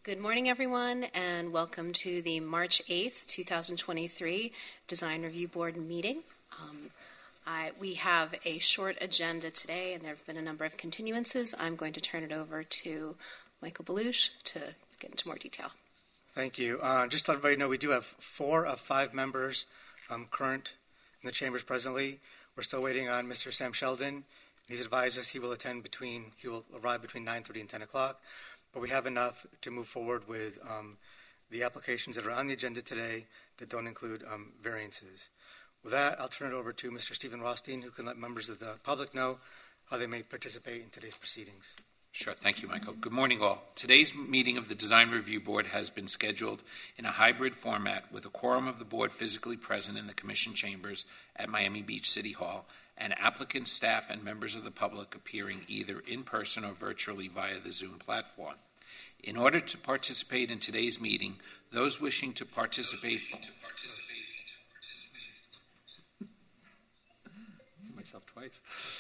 Good morning, everyone, and welcome to the March 8th, 2023 Design Review Board meeting. We have a short agenda today, and there have been a number of continuances. I'm going to turn it over to Michael Belush to get into more detail. Thank you. Just to let everybody know, we do have 4 of 5 members current in the chambers presently. We're still waiting on Mr. Sam Sheldon. He's advised us he will arrive between 9:30 and 10 o'clock. But we have enough to move forward with the applications that are on the agenda today that don't include variances. With that, I'll turn it over to Mr. Stephen Rothstein, who can let members of the public know how they may participate in today's proceedings. Sure. Thank you, Michael. Good morning, all. Today's meeting of the Design Review Board has been scheduled in a hybrid format with a quorum of the board physically present in the Commission chambers at Miami Beach City Hall and applicants, staff, and members of the public appearing either in person or virtually via the Zoom platform. In order to participate in today's meeting, those wishing to participate... Myself twice.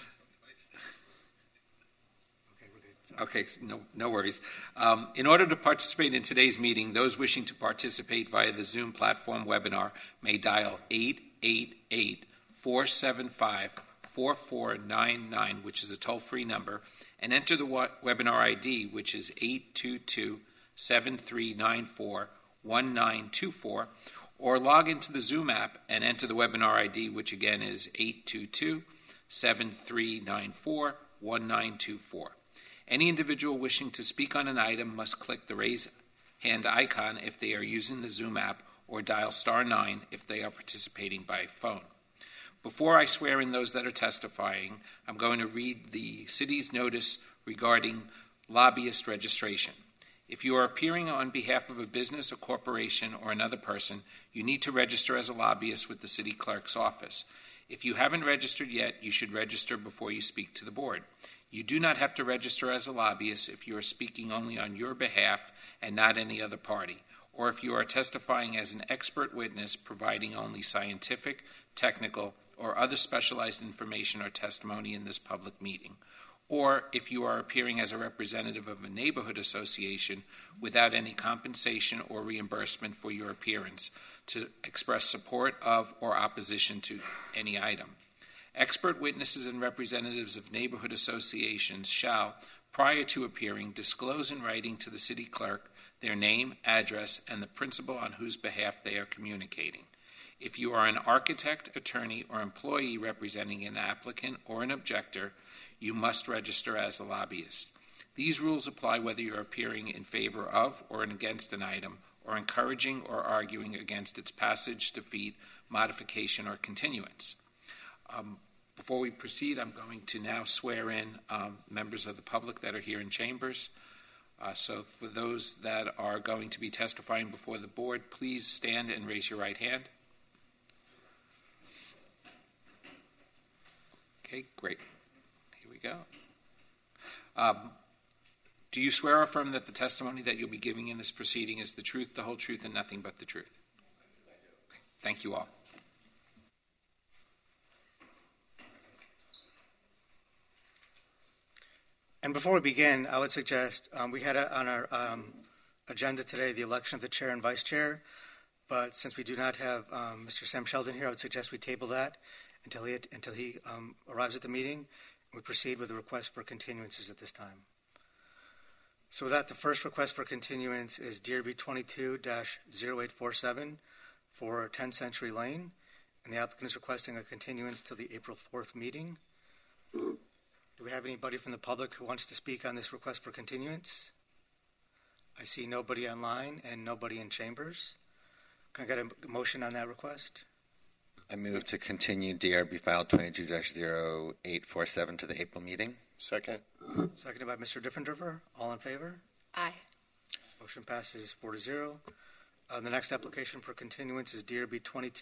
Okay, no worries. In order to participate in today's meeting, those wishing to participate via the Zoom platform webinar may dial 888-475-4499, which is a toll-free number, and enter the webinar ID, which is 822-7394-1924, or log into the Zoom app and enter the webinar ID, which again is 822-7394-1924. Any individual wishing to speak on an item must click the raise hand icon if they are using the Zoom app or dial *9 if they are participating by phone. Before I swear in those that are testifying, I'm going to read the city's notice regarding lobbyist registration. If you are appearing on behalf of a business, a corporation, or another person, you need to register as a lobbyist with the city clerk's office. If you haven't registered yet, you should register before you speak to the board. You do not have to register as a lobbyist if you are speaking only on your behalf and not any other party, or if you are testifying as an expert witness providing only scientific, technical, or other specialized information or testimony in this public meeting, or if you are appearing as a representative of a neighborhood association without any compensation or reimbursement for your appearance to express support of or opposition to any item. Expert witnesses and representatives of neighborhood associations shall, prior to appearing, disclose in writing to the city clerk their name, address, and the principal on whose behalf they are communicating. If you are an architect, attorney, or employee representing an applicant or an objector, you must register as a lobbyist. These rules apply whether you're appearing in favor of or against an item, or encouraging or arguing against its passage, defeat, modification, or continuance. Before we proceed, I'm going to now swear in members of the public that are here in chambers. So for those that are going to be testifying before the board, please stand and raise your right hand. Okay, great. Here we go. Do you swear or affirm that the testimony that you'll be giving in this proceeding is the truth, the whole truth, and nothing but the truth? Okay, thank you all. And before we begin, I would suggest we had on our agenda today the election of the chair and vice chair, but since we do not have Mr. Sam Sheldon here, I would suggest we table that until he arrives at the meeting, and we proceed with the request for continuances at this time. So with that, the first request for continuance is DRB 22-0847 for 10 Century Lane, and the applicant is requesting a continuance to the April 4th meeting. Do we have anybody from the public who wants to speak on this request for continuance? I see nobody online and nobody in chambers. Can I get a motion on that request? I move to continue DRB file 22-0847 to the April meeting. Second. Seconded by Mr. Diffenderfer. All in favor? Aye. Motion passes 4-0. The next application for continuance is DRB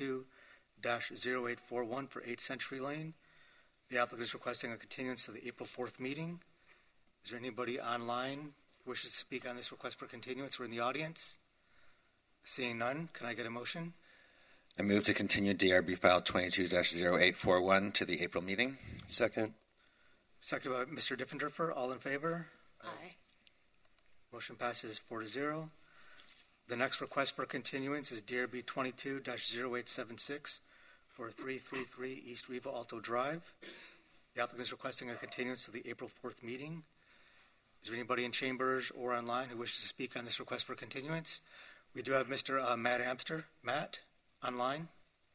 22-0841 for 8th Century Lane. The applicant is requesting a continuance to the April 4th meeting. Is there anybody online who wishes to speak on this request for continuance or in the audience? Seeing none, can I get a motion? I move to continue DRB file 22-0841 to the April meeting. Second. Seconded by Mr. Diffenderfer. All in favor? Aye. Motion passes 4-0. The next request for continuance is DRB 22-0876 for 333 East Riva Alto Drive. The applicant is requesting a continuance to the April 4th meeting. Is there anybody in chambers or online who wishes to speak on this request for continuance? We do have Mr. Matt Amster. Matt, online.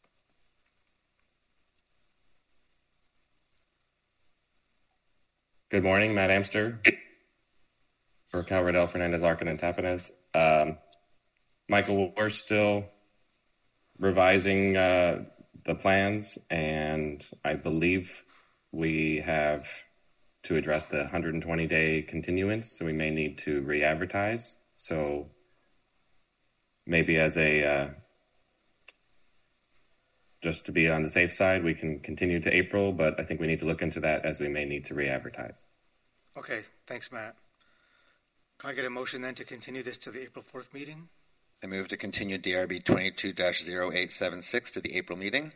Good morning, Matt Amster for Cal Riddell, Fernandez, Larkin, and Tapanez. Michael, we're still revising the plans, and I believe we have to address the 120-day continuance, so we may need to re-advertise. So maybe as a just to be on the safe side, we can continue to April, but I think we need to look into that as we may need to re-advertise. Okay, thanks, Matt. Can I get a motion then to continue this to the April 4th meeting? I move to continue DRB 22-0876 to the April meeting.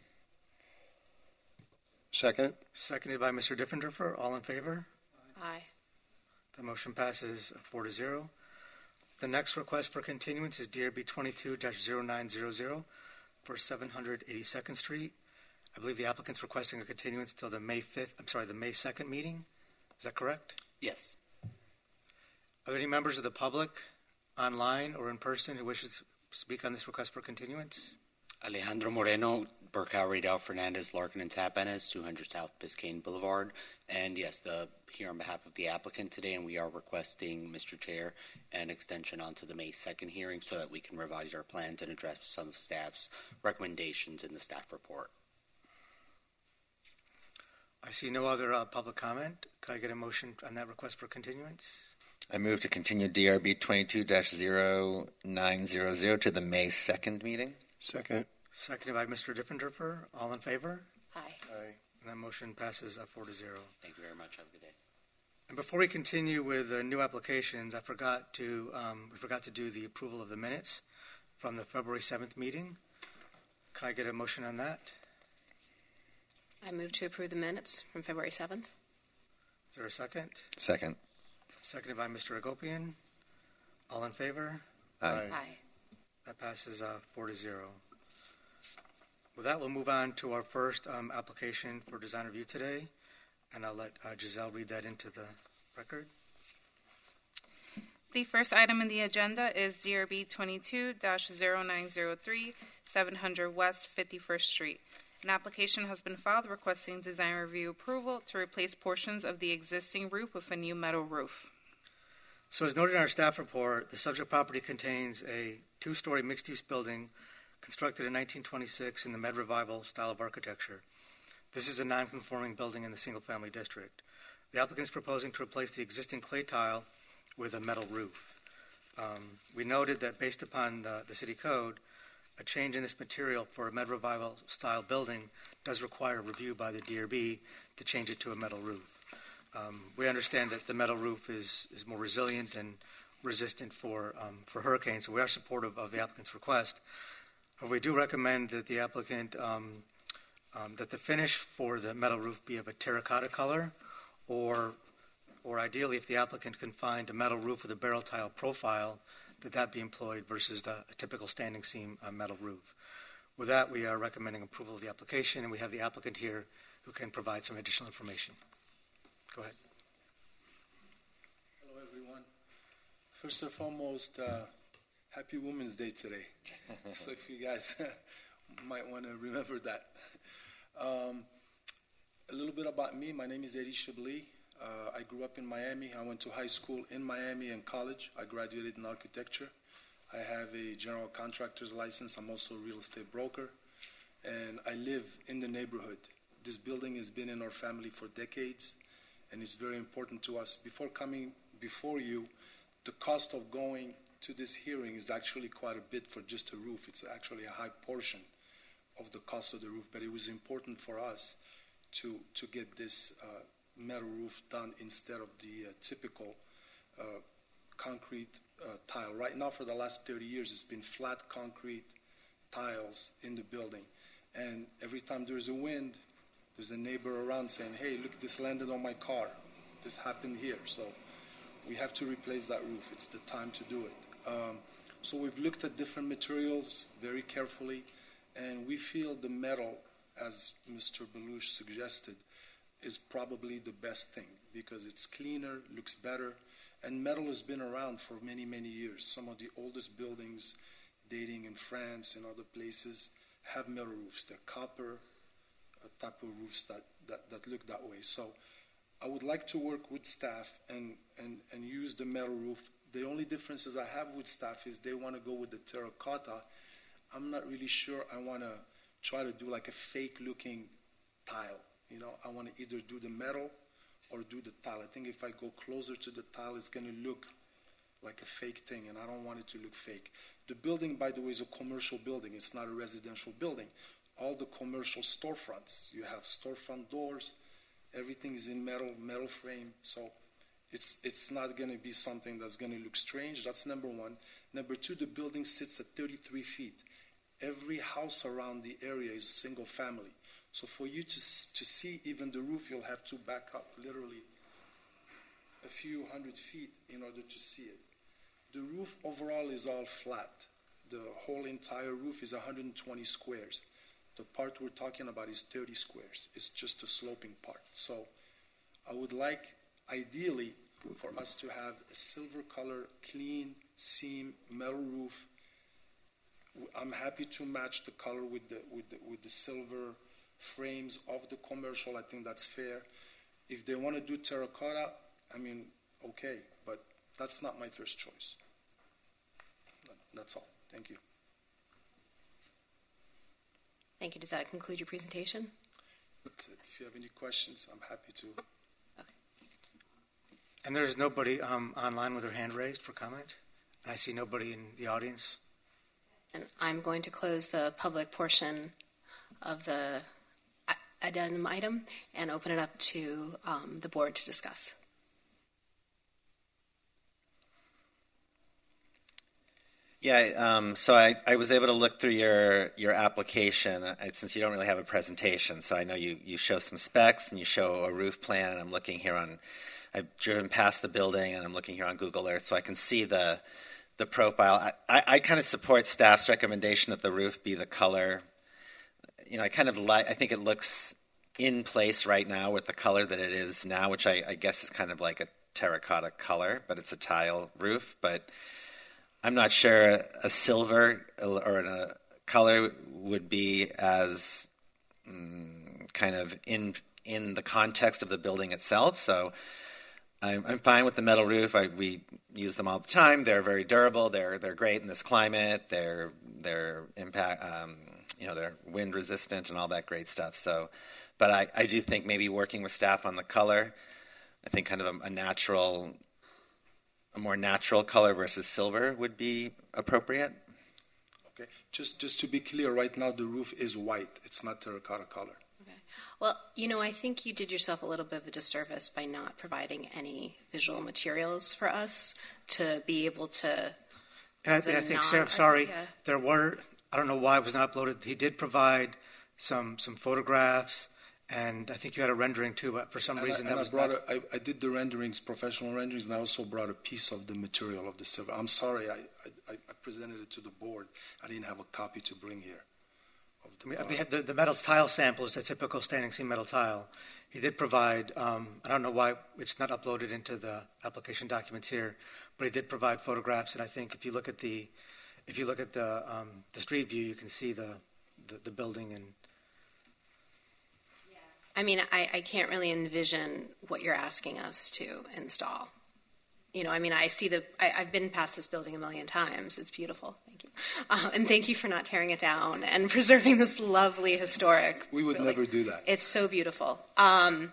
Second. Seconded by Mr. Diffenderfer. All in favor? Aye. The motion passes 4-0. The next request for continuance is DRB 22-0900 for 782nd Street. I believe the applicant's requesting a continuance till the May 2nd meeting. Is that correct? Yes. Are there any members of the public, online or in person, who wishes to speak on this request for continuance? Alejandro Moreno, Burkow, Riedel, Fernandez, Larkin, and Tapanez, 200 South Biscayne Boulevard. And yes, here on behalf of the applicant today, and we are requesting, Mr. Chair, an extension onto the May 2nd hearing so that we can revise our plans and address some of staff's recommendations in the staff report. I see no other public comment. Could I get a motion on that request for continuance? I move to continue DRB 22-0900 to the May 2nd meeting. Second. Seconded by Mr. Diffenderfer. All in favor? Aye. Aye. And that motion passes 4-0. Thank you very much. Have a good day. And before we continue with new applications, we forgot to do the approval of the minutes from the February 7th meeting. Can I get a motion on that? I move to approve the minutes from February 7th. Is there a second? Second. Seconded by Mr. Agopian. All in favor? Aye. Aye. That passes 4-0. With that, we'll move on to our first application for design review today, and I'll let Giselle read that into the record. The first item in the agenda is DRB 22-0903, 700 West 51st Street. An application has been filed requesting design review approval to replace portions of the existing roof with a new metal roof. So as noted in our staff report, the subject property contains a two-story mixed-use building constructed in 1926 in the Med Revival style of architecture. This is a non-conforming building in the single-family district. The applicant is proposing to replace the existing clay tile with a metal roof. We noted that based upon the city code, a change in this material for a Med Revival style building does require review by the DRB to change it to a metal roof. We understand that the metal roof is more resilient and resistant for hurricanes, so we are supportive of the applicant's request. We do recommend that the applicant, that the finish for the metal roof be of a terracotta color, or ideally, if the applicant can find a metal roof with a barrel tile profile, that be employed versus a typical standing seam metal roof. With that, we are recommending approval of the application, and we have the applicant here who can provide some additional information. Go ahead. Hello, everyone. First and foremost, happy Women's Day today. So if you guys might want to remember that. A little bit about me. My name is Eddie Chablis. I grew up in Miami. I went to high school in Miami and college. I graduated in architecture. I have a general contractor's license. I'm also a real estate broker. And I live in the neighborhood. This building has been in our family for decades, and it's very important to us. Before coming before you, the cost of going to this hearing is actually quite a bit for just a roof. It's actually a high portion of the cost of the roof, but it was important for us to get this metal roof done instead of the typical concrete tile. Right now, for the last 30 years, it's been flat concrete tiles in the building. And every time there's a wind, there's a neighbor around saying, hey, look, this landed on my car. This happened here. So We have to replace that roof. It's the time to do it. So we've looked at different materials very carefully, and we feel the metal, as Mr. Belush suggested, is probably the best thing because it's cleaner, looks better, and metal has been around for many, many years. Some of the oldest buildings dating in France and other places have metal roofs. They're copper type of roofs that look that way. So I would like to work with staff and use the metal roof. The only differences I have with staff is they want to go with the terracotta. I'm not really sure I want to try to do like a fake looking tile. You know, I want to either do the metal or do the tile. I think if I go closer to the tile, it's going to look like a fake thing, and I don't want it to look fake. The building, by the way, is a commercial building. It's not a residential building. All the commercial storefronts, you have storefront doors. Everything is in metal frame. So it's not going to be something that's going to look strange. That's number one. Number two, the building sits at 33 feet. Every house around the area is single family. So for you to see even the roof, you'll have to back up literally a few hundred feet in order to see it. The roof overall is all flat. The whole entire roof is 120 squares. The part we're talking about is 30 squares. It's just a sloping part. So I would like, ideally, for us to have a silver color, clean seam metal roof. I'm happy to match the color with the silver frames of the commercial. I think that's fair. If they want to do terracotta, I mean, okay, but that's not my first choice. That's all. Thank you. Thank you. Does that conclude your presentation? That's it. If you have any questions, I'm happy to. Okay. And there is nobody online with their hand raised for comment? And I see nobody in the audience. And I'm going to close the public portion of the addendum item and open it up to the board to discuss. Yeah, so I was able to look through your application since you don't really have a presentation. So I know you show some specs and you show a roof plan. And I'm looking here I've driven past the building and I'm looking here on Google Earth, so I can see the profile. I kind of support staff's recommendation that the roof be the color. You know, I think it looks in place right now with the color that it is now, which I guess is kind of like a terracotta color, but it's a tile roof. But I'm not sure a silver or a color would be as kind of in the context of the building itself. So I'm fine with the metal roof. We use them all the time. They're very durable. They're great in this climate. They're impact. They're wind resistant and all that great stuff. So, but I do think maybe working with staff on the color, I think kind of a more natural color versus silver would be appropriate. Okay. Just to be clear, right now the roof is white. It's not terracotta color. Okay. Well, I think you did yourself a little bit of a disservice by not providing any visual materials for us to be able to. And I think, Sarah, sorry, there were. I don't know why it was not uploaded. He did provide some photographs. And I think you had a rendering too, but for some reason that was not. I did the renderings, professional renderings, and I also brought a piece of the material of the silver. I'm sorry, I presented it to the board. I didn't have a copy to bring here. The metal tile sample is a typical standing seam metal tile. He did provide. I don't know why it's not uploaded into the application documents here, but he did provide photographs. And I think if you look at the street view, you can see the building and. I mean, I can't really envision what you're asking us to install. I see I've been past this building a million times. It's beautiful. Thank you. And thank you for not tearing it down and preserving this lovely historic. We would never do that. It's so beautiful. I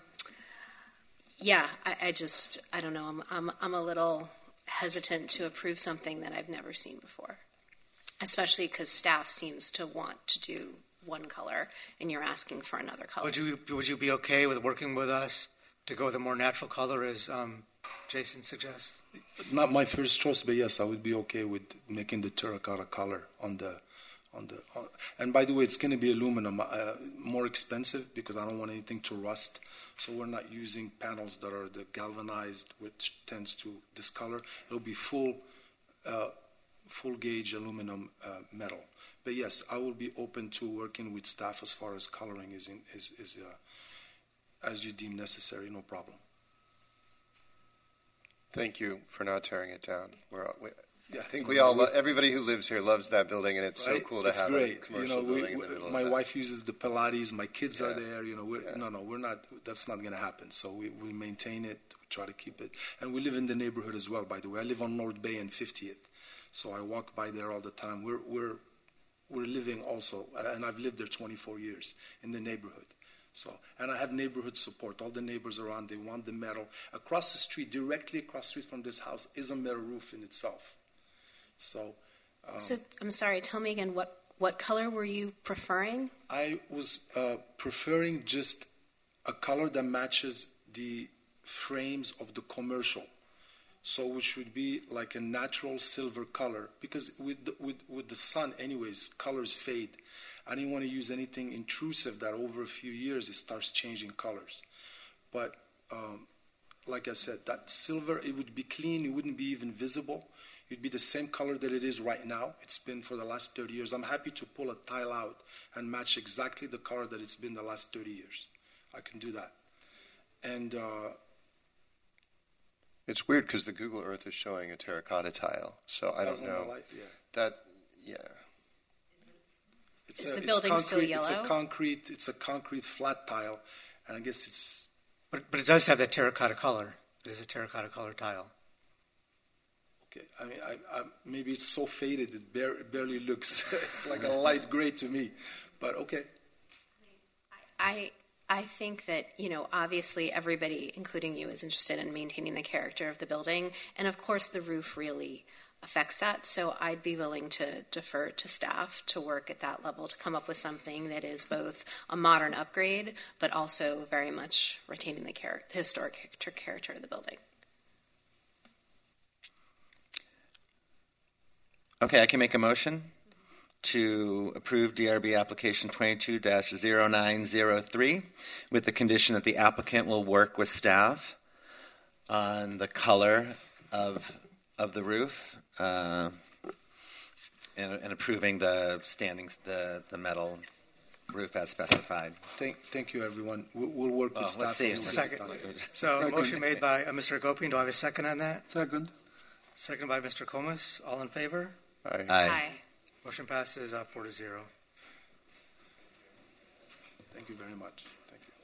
don't know. I'm a little hesitant to approve something that I've never seen before, especially because staff seems to want to do one color and you're asking for another color. Would you be okay with working with us to go with a more natural color as Jason suggests? Not my first choice, but yes, I would be okay with making the terracotta color on the And by the way, it's going to be aluminum, more expensive because I don't want anything to rust. So we're not using panels that are the galvanized, which tends to discolor. It'll be full gauge aluminum metal. But yes, I will be open to working with staff as far as coloring is as you deem necessary. No problem. Thank you for not tearing it down. Yeah, I think everybody who lives here loves that building, and it's so cool to have great. a commercial building in the middle of my that. wife uses the Pilates. My kids are there. We're not. That's not going to happen. So we maintain it. We try to keep it, and we live in the neighborhood as well. By the way, I live on North Bay and 50th, so I walk by there all the time. We're living also, and I've lived there 24 years in the neighborhood. So, and I have neighborhood support. All the neighbors around, they want the metal. Across the street, directly across the street from this house, is a metal roof in itself. So I'm sorry, tell me again, what color were you preferring? I was preferring just a color that matches the frames of the commercial. So which would be like a natural silver color, because with the sun anyways, colors fade. I didn't want to use anything intrusive that over a few years it starts changing colors. But like I said, that silver, it would be clean, it wouldn't be even visible. It'd be the same color that it is right now. It's been for the last 30 years. I'm happy to pull a tile out and match exactly the color that it's been the last 30 years. I can do that. And it's weird because the Google Earth is showing a terracotta tile, so I don't know. Is the building still yellow? It's a concrete flat tile, and I guess it's. But it does have that terracotta color. It is a terracotta color tile. Okay, I mean, maybe it's so faded it barely looks. It's like a light gray to me, but okay. I think that, obviously everybody, including you, is interested in maintaining the character of the building, and of course the roof really affects that, so I'd be willing to defer to staff to work at that level to come up with something that is both a modern upgrade, but also very much retaining the historic character of the building. Okay, I can make a motion to approve DRB application 22-0903 with the condition that the applicant will work with staff on the color of the roof and approving the metal roof as specified. Thank you, everyone. We'll work with staff. Let's see. Second. So motion made by Mr. Agopian. Do I have a second on that? Second. Second by Mr. Comas. All in favor? Aye. Motion passes 4-0. Thank you very much. Thank you.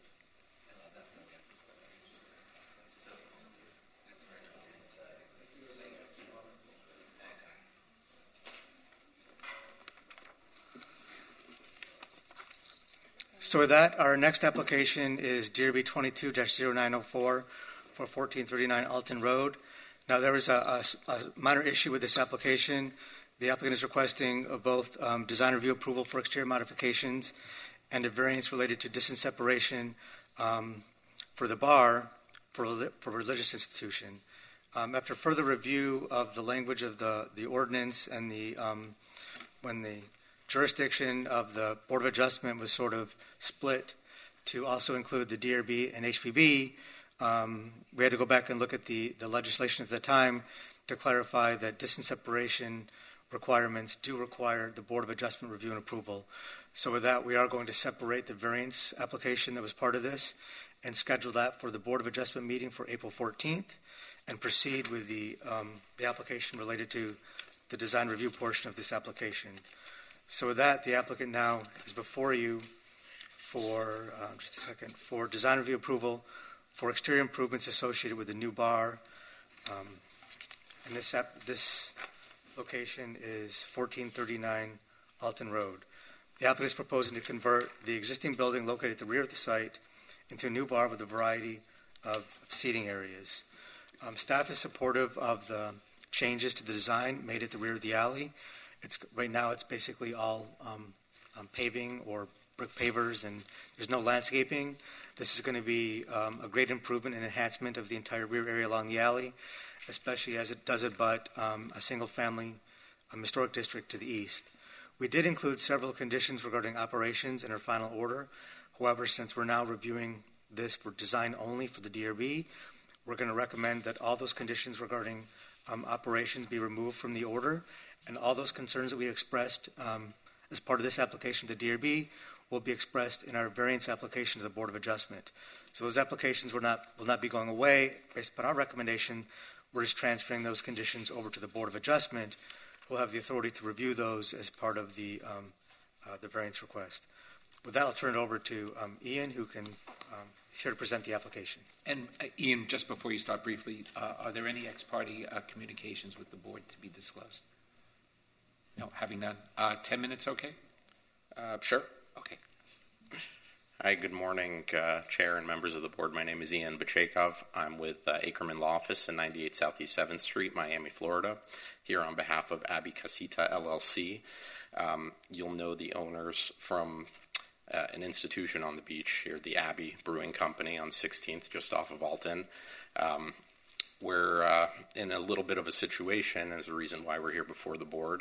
So with that, our next application is DRB 22-0904 for 1439 Alton Road. Now, there was a minor issue with this application. The applicant is requesting both design review approval for exterior modifications and a variance related to distance separation for the bar for religious institution. After further review of the language of the ordinance and when the jurisdiction of the Board of Adjustment was sort of split to also include the DRB and HPB, we had to go back and look at the legislation at the time to clarify that distance separation requirements do require the Board of Adjustment review and approval. So with that, we are going to separate the variance application that was part of this and schedule that for the Board of Adjustment meeting for April 14th and proceed with the application related to the design review portion of this application. So with that, the applicant now is before you for for design review approval for exterior improvements associated with the new bar. And this location is 1439 Alton Road. The applicant is proposing to convert the existing building located at the rear of the site into a new bar with a variety of seating areas. Staff is supportive of the changes to the design made at the rear of the alley. Right now it's basically all paving or brick pavers, and there's no landscaping. This is going to be a great improvement and enhancement of the entire rear area along the alley, especially as it does abut a single-family historic district to the east. We did include several conditions regarding operations in our final order. However, since we're now reviewing this for design only for the DRB, we're going to recommend that all those conditions regarding operations be removed from the order, and all those concerns that we expressed as part of this application to the DRB will be expressed in our variance application to the Board of Adjustment. So those applications will not be going away. Based upon our recommendation, we're just transferring those conditions over to the Board of Adjustment. We'll have the authority to review those as part of the variance request. With that, I'll turn it over to Ian, who can here to present the application. And Ian, just before you start briefly, are there any ex parte communications with the board to be disclosed? No, having none. 10 minutes, okay? Sure. Okay. Hi, good morning, Chair and members of the board. My name is Ian Bachakov. I'm with Ackerman Law Office in 98 Southeast 7th Street, Miami, Florida, here on behalf of Abbey Casita, LLC. You'll know the owners from an institution on the beach here, the Abbey Brewing Company on 16th, just off of Alton. We're in a little bit of a situation, as a reason why we're here before the board.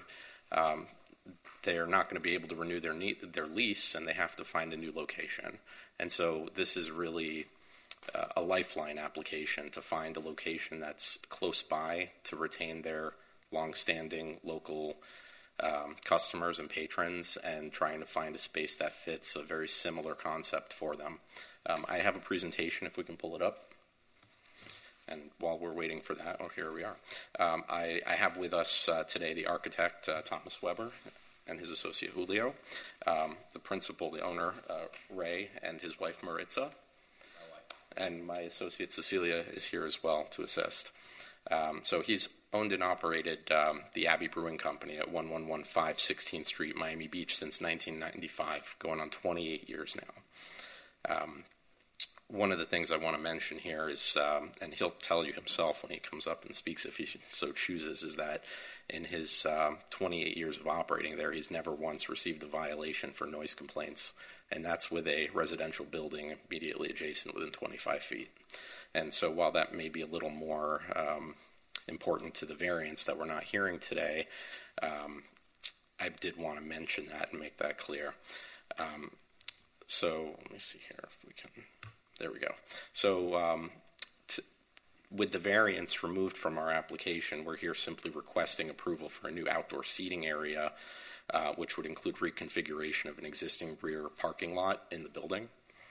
They're not going to be able to renew their lease, and they have to find a new location. And so this is really a lifeline application to find a location that's close by to retain their longstanding local customers and patrons, and trying to find a space that fits a very similar concept for them. I have a presentation, if we can pull it up. And while we're waiting for that, here we are. I have with us today the architect, Thomas Weber, and his associate, Julio, the principal, the owner, Ray, and his wife, Maritza. And my associate, Cecilia, is here as well to assist. So he's owned and operated the Abbey Brewing Company at 1115 16th Street, Miami Beach, since 1995, going on 28 years now. One of the things I want to mention here is, and he'll tell you himself when he comes up and speaks if he so chooses, is that in his 28 years of operating there, he's never once received a violation for noise complaints, and that's with a residential building immediately adjacent within 25 feet. And so while that may be a little more important to the variance that we're not hearing today, I did want to mention that and make that clear. So let me see here if we can... There we go. So with the variance removed from our application, we're here simply requesting approval for a new outdoor seating area, which would include reconfiguration of an existing rear parking lot in the building.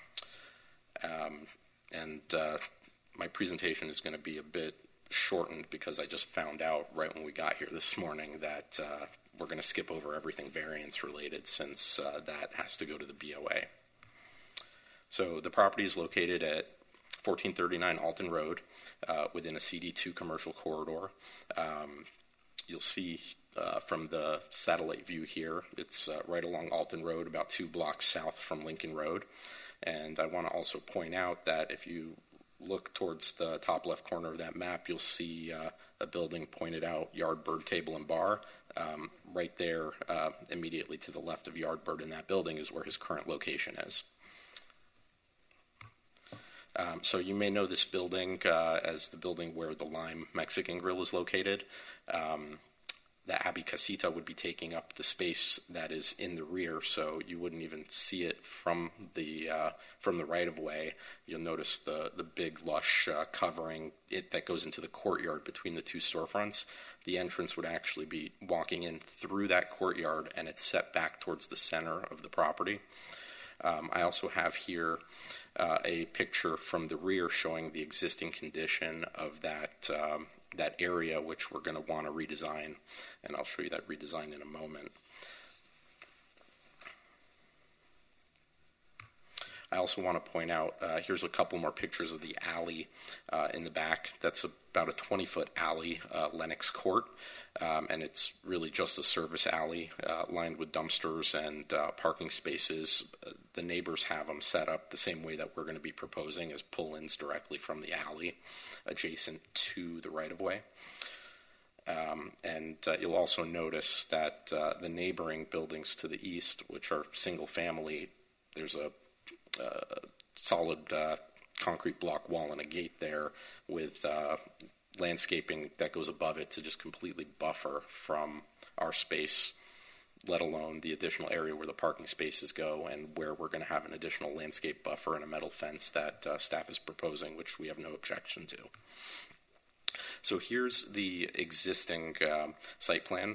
My presentation is going to be a bit shortened because I just found out right when we got here this morning that we're going to skip over everything variance related, since that has to go to the BOA. So the property is located at 1439 Alton Road within a CD2 commercial corridor. You'll see from the satellite view here, it's right along Alton Road, about 2 blocks south from Lincoln Road. And I want to also point out that if you look towards the top left corner of that map, you'll see a building pointed out, Yardbird Table and Bar. Right there, immediately to the left of Yardbird in that building, is where his current location is. So you may know this building as the building where the Lime Mexican Grill is located. The Abbey Casita would be taking up the space that is in the rear, so you wouldn't even see it from the right of way. You'll notice the big lush covering that goes into the courtyard between the two storefronts. The entrance would actually be walking in through that courtyard, and it's set back towards the center of the property. I also have here a picture from the rear showing the existing condition of that area, which we're going to want to redesign, and I'll show you that redesign in a moment. I also want to point out, here's a couple more pictures of the alley in the back. That's about a 20-foot alley, Lenox Court, and it's really just a service alley lined with dumpsters and parking spaces. The neighbors have them set up the same way that we're going to be proposing, as pull-ins directly from the alley adjacent to the right-of-way. And you'll also notice that the neighboring buildings to the east, which are single-family, there's a solid concrete block wall and a gate there with landscaping that goes above it to just completely buffer from our space let alone the additional area where the parking spaces go and where we're going to have an additional landscape buffer and a metal fence that staff is proposing, which we have no objection to. So here's the existing site plan.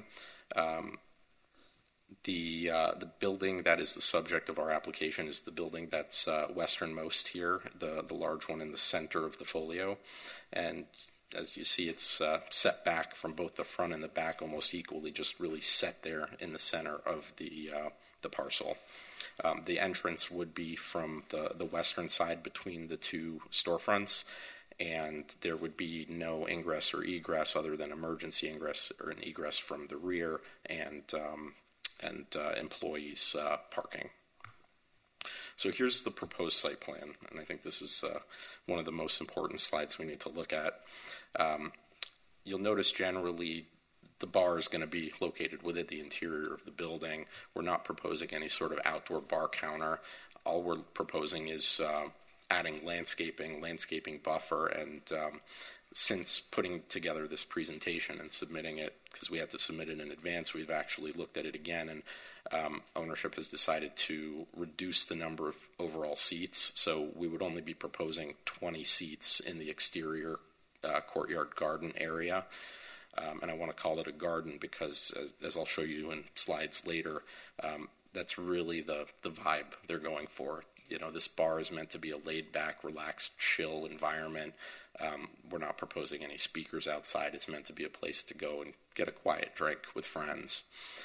The building that is the subject of our application is the building that's westernmost here, the large one in the center of the folio. And as you see, it's set back from both the front and the back almost equally, just really set there in the center of the parcel. The entrance would be from the western side between the two storefronts, and there would be no ingress or egress other than emergency ingress or an egress from the rear and employees parking. So here's the proposed site plan, and I think this is one of the most important slides we need to look at. You'll notice generally the bar is going to be located within the interior of the building. We're not proposing any sort of outdoor bar counter. All we're proposing is adding landscaping buffer, and since putting together this presentation and submitting it, because we had to submit it in advance, we've actually looked at it again, and ownership has decided to reduce the number of overall seats. So we would only be proposing 20 seats in the exterior courtyard garden area. And I want to call it a garden because, as I'll show you in slides later, that's really the vibe they're going for. You know, this bar is meant to be a laid-back, relaxed, chill environment. We're not proposing any speakers outside. It's meant to be a place to go and get a quiet drink with friends.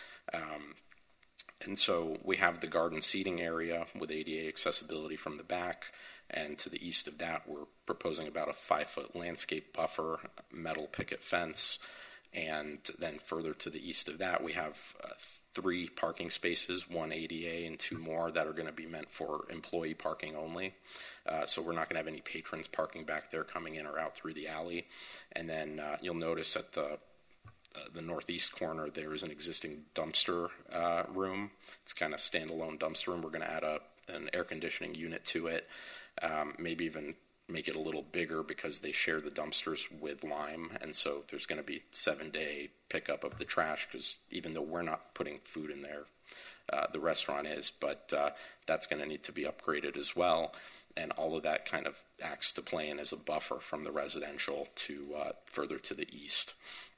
And so we have the garden seating area with ADA accessibility from the back. And to the east of that, we're proposing about a 5-foot landscape buffer, metal picket fence. And then further to the east of that, we have 3 parking spaces, 1 ADA and 2 more that are going to be meant for employee parking only. So we're not going to have any patrons parking back there coming in or out through the alley. And then you'll notice at the northeast corner, there is an existing dumpster room. It's kind of standalone dumpster room. We're going to add an air conditioning unit to it, maybe even make it a little bigger because they share the dumpsters with Lime, and so there's going to be 7-day pickup of the trash, because even though we're not putting food in there, the restaurant is, but that's going to need to be upgraded as well, and all of that kind of acts to play in as a buffer from the residential to further to the east.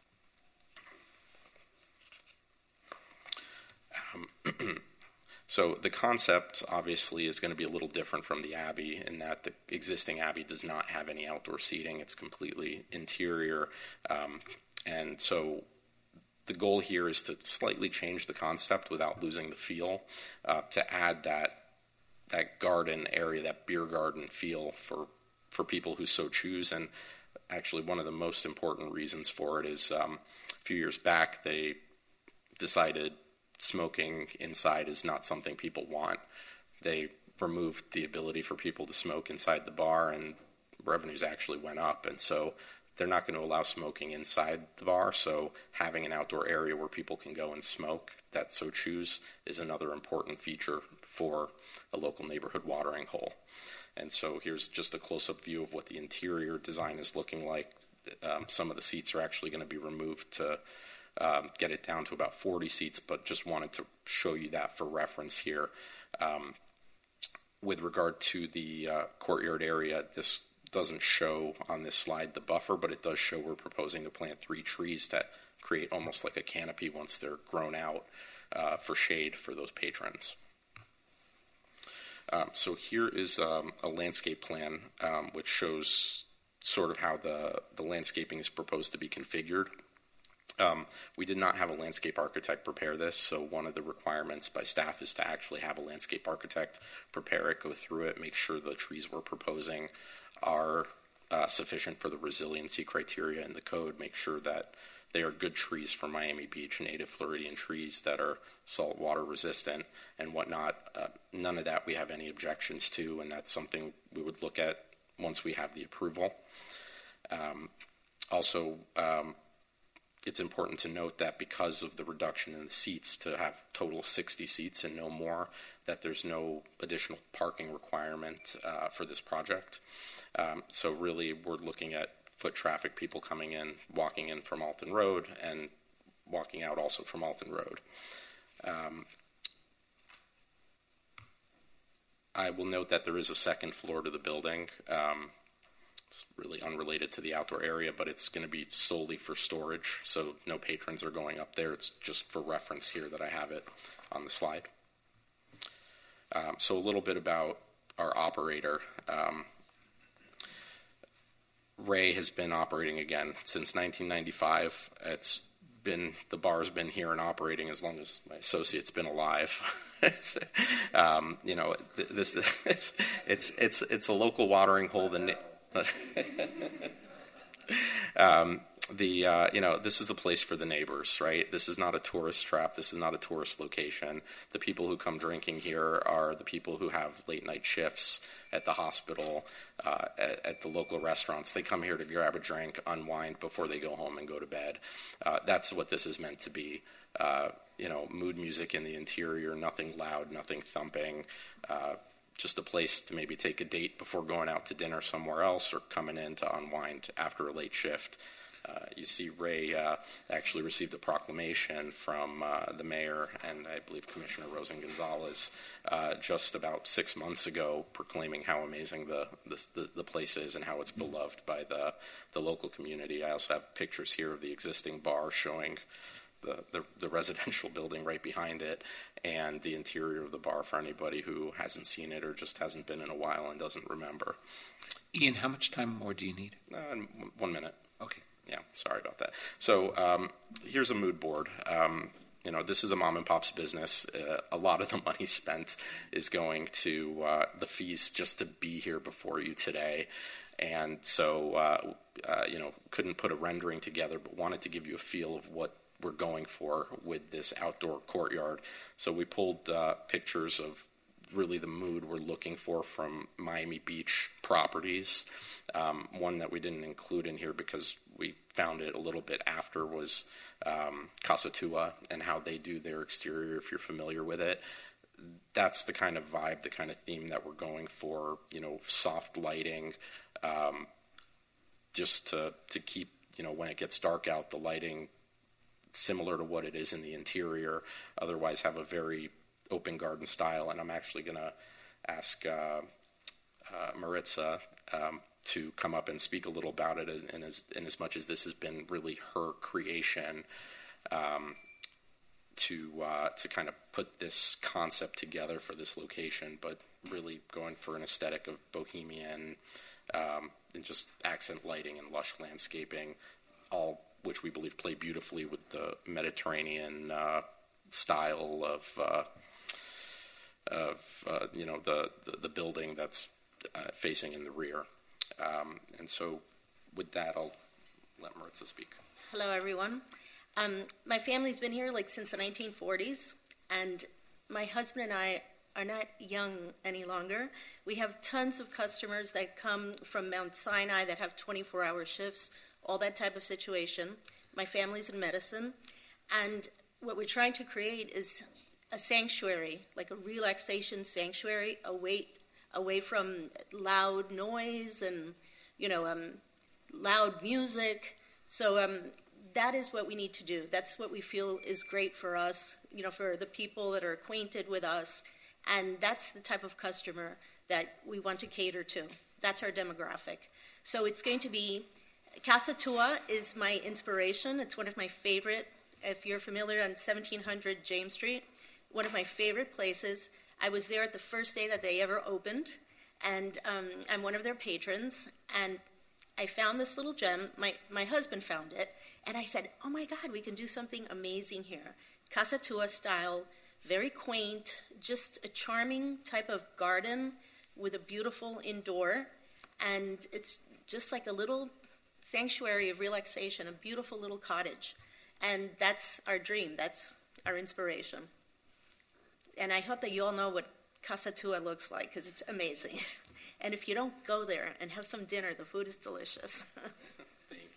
So the concept, obviously, is going to be a little different from the Abbey in that the existing Abbey does not have any outdoor seating. It's completely interior. And so the goal here is to slightly change the concept without losing the feel, to add that garden area, that beer garden feel for people who so choose. And actually, one of the most important reasons for it is a few years back, they decided smoking inside is not something people want. They removed the ability for people to smoke inside the bar, and revenues actually went up. And so they're not going to allow smoking inside the bar. So having an outdoor area where people can go and smoke that so choose is another important feature for a local neighborhood watering hole. And so here's just a close-up view of what the interior design is looking like. Some of the seats are actually going to be removed to get it down to about 40 seats, but just wanted to show you that for reference here. With regard to the courtyard area, this doesn't show on this slide the buffer, but it does show we're proposing to plant 3 trees that create almost like a canopy once they're grown out for shade for those patrons. So here is a landscape plan which shows sort of how the landscaping is proposed to be configured. We did not have a landscape architect prepare this, so one of the requirements by staff is to actually have a landscape architect prepare it, go through it, make sure the trees we're proposing are sufficient for the resiliency criteria in the code, make sure that they are good trees for Miami Beach, native Floridian trees that are saltwater resistant and whatnot. None of that we have any objections to, and that's something we would look at once we have the approval. Also, it's important to note that because of the reduction in the seats to have total 60 seats and no more, that there's no additional parking requirement for this project. So really we're looking at foot traffic, people coming in, walking in from Alton Road and walking out also from Alton Road. I will note that there is a second floor to the building. It's really unrelated to the outdoor area, but it's going to be solely for storage, so no patrons are going up there. It's just for reference here that I have it on the slide. So a little bit about our operator. Ray has been operating again since 1995. The bar's been here and operating as long as my associate's been alive. It's a local watering hole. This is a place for the neighbors, right? This is not a tourist trap. This is not a tourist location. The people who come drinking here are the people who have late night shifts at the hospital, at the local restaurants. They come here to grab a drink, unwind before they go home and go to bed. That's what this is meant to be. Mood music in the interior, nothing loud, nothing thumping. Just a place to maybe take a date before going out to dinner somewhere else or coming in to unwind after a late shift. You see Ray actually received a proclamation from the mayor and I believe Commissioner Rosen Gonzalez just about 6 months ago, proclaiming how amazing the place is and how it's beloved by the local community. I also have pictures here of the existing bar showing the residential building right behind it and the interior of the bar for anybody who hasn't seen it or just hasn't been in a while and doesn't remember. Ian, how much time more do you need? 1 minute. Okay. Yeah, sorry about that. So here's a mood board. This is a mom and pop's business. A lot of the money spent is going to the fees just to be here before you today. And so, couldn't put a rendering together, but wanted to give you a feel of what we're going for with this outdoor courtyard. So we pulled pictures of really the mood we're looking for from Miami Beach properties. One that we didn't include in here because we found it a little bit after was Casa Tua and how they do their exterior, if you're familiar with it. That's the kind of vibe, the kind of theme that we're going for, soft lighting, just to keep, when it gets dark out, the lighting similar to what it is in the interior, otherwise have a very open garden style. And I'm actually going to ask Maritza to come up and speak a little about it in as much as this has been really her creation to kind of put this concept together for this location, but really going for an aesthetic of bohemian and just accent lighting and lush landscaping, all which we believe play beautifully with the Mediterranean style of the building that's facing in the rear. And so with that, I'll let Maritza speak. Hello, everyone. My family's been here since the 1940s, and my husband and I are not young any longer. We have tons of customers that come from Mount Sinai that have 24-hour shifts, all that type of situation. My family's in medicine, and what we're trying to create is a sanctuary, like a relaxation sanctuary, away from loud noise and, loud music. So that is what we need to do. That's what we feel is great for us, for the people that are acquainted with us. And that's the type of customer that we want to cater to. That's our demographic. So it's going to be, Casa Tua is my inspiration. It's one of my favorite, if you're familiar on 1700 James Street, one of my favorite places. I was there at the first day that they ever opened, and I'm one of their patrons, and I found this little gem. My husband found it, and I said, oh my God, we can do something amazing here. Casa Tua style, very quaint, just a charming type of garden with a beautiful indoor, and it's just like a little sanctuary of relaxation, a beautiful little cottage. And that's our dream. That's our inspiration. And I hope that you all know what Casa Tua looks like, because it's amazing. And if you don't go there and have some dinner, the food is delicious. Thank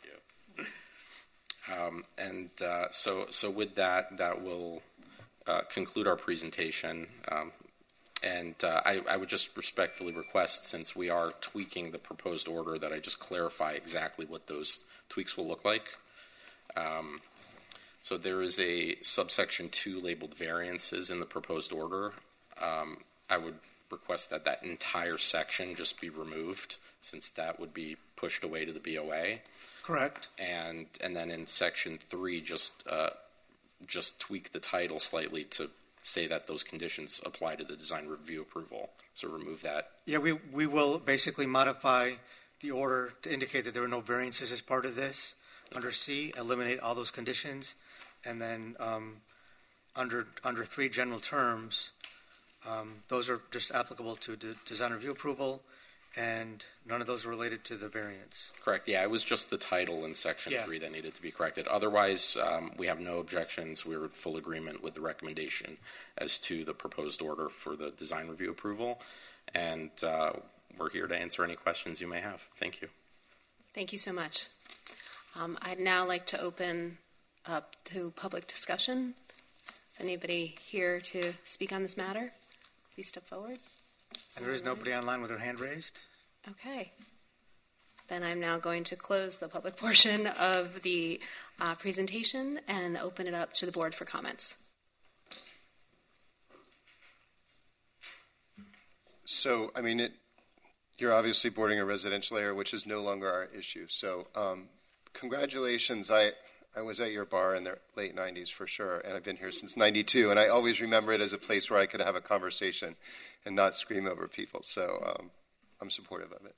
you. So with that will conclude our presentation. And I would just respectfully request, since we are tweaking the proposed order, that I just clarify exactly what those tweaks will look like. So there is a subsection 2 labeled variances in the proposed order. I would request that that entire section just be removed, since that would be pushed away to the BOA. Correct. And then in section 3, just tweak the title slightly to say that those conditions apply to the design review approval. So remove that. Yeah, we will basically modify the order to indicate that there are no variances as part of this. Under C, eliminate all those conditions, and then under 3 general terms, those are just applicable to design review approval, and none of those are related to the variance. Correct. Yeah, it was just the title in section 3 that needed to be corrected. Otherwise, we have no objections. We're in full agreement with the recommendation as to the proposed order for the design review approval, and we're here to answer any questions you may have. Thank you. Thank you so much. I'd now like to open up to public discussion. Is anybody here to speak on this matter? Please step forward. And there is nobody online with their hand raised? Okay. Then I'm now going to close the public portion of the presentation and open it up to the board for comments. So, I mean, you're obviously boarding a residential area, which is no longer our issue. So, congratulations. I was at your bar in the late 90s for sure, and I've been here since 92, and I always remember it as a place where I could have a conversation and not scream over people. So I'm supportive of it.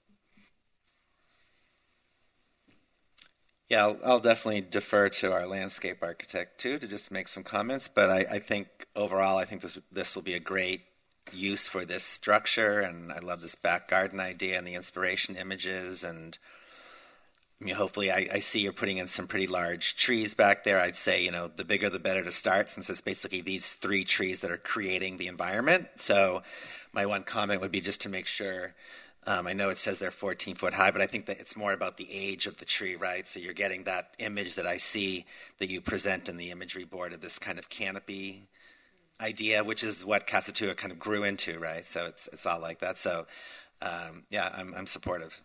Yeah, I'll definitely defer to our landscape architect, too, to just make some comments. But I think overall, I think this will be a great use for this structure, and I love this back garden idea and the inspiration images. And I mean, hopefully, I see you're putting in some pretty large trees back there. I'd say, the bigger the better to start, since it's basically these 3 trees that are creating the environment. So my one comment would be just to make sure, I know it says they're 14 foot high, but I think that it's more about the age of the tree, right? So you're getting that image that I see that you present in the imagery board of this kind of canopy idea, which is what Casa Tua kind of grew into, right? So it's all like that. So, yeah, I'm supportive.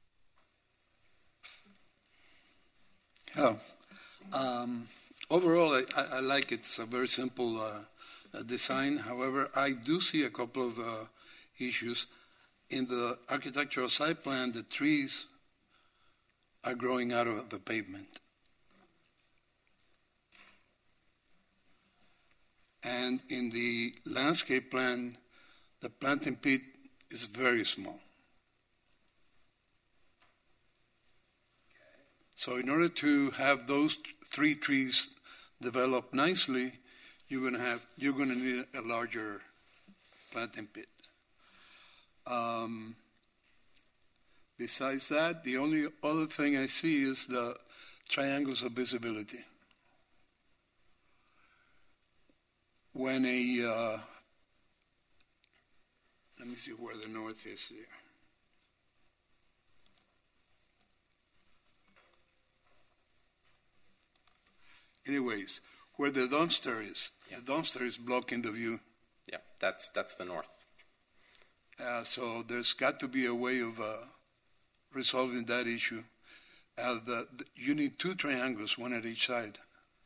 Oh, overall, I like it. It's a very simple design. However, I do see a couple of issues. In the architectural site plan, the trees are growing out of the pavement. And in the landscape plan, the planting pit is very small. So in order to have those 3 trees develop nicely, you're going to need a larger planting pit. Besides that, the only other thing I see is the triangles of visibility. When let me see where the north is here. Anyways, where the dumpster is, the dumpster is blocking the view. Yeah, that's the north. So there's got to be a way of resolving that issue. You need 2 triangles, one at each side.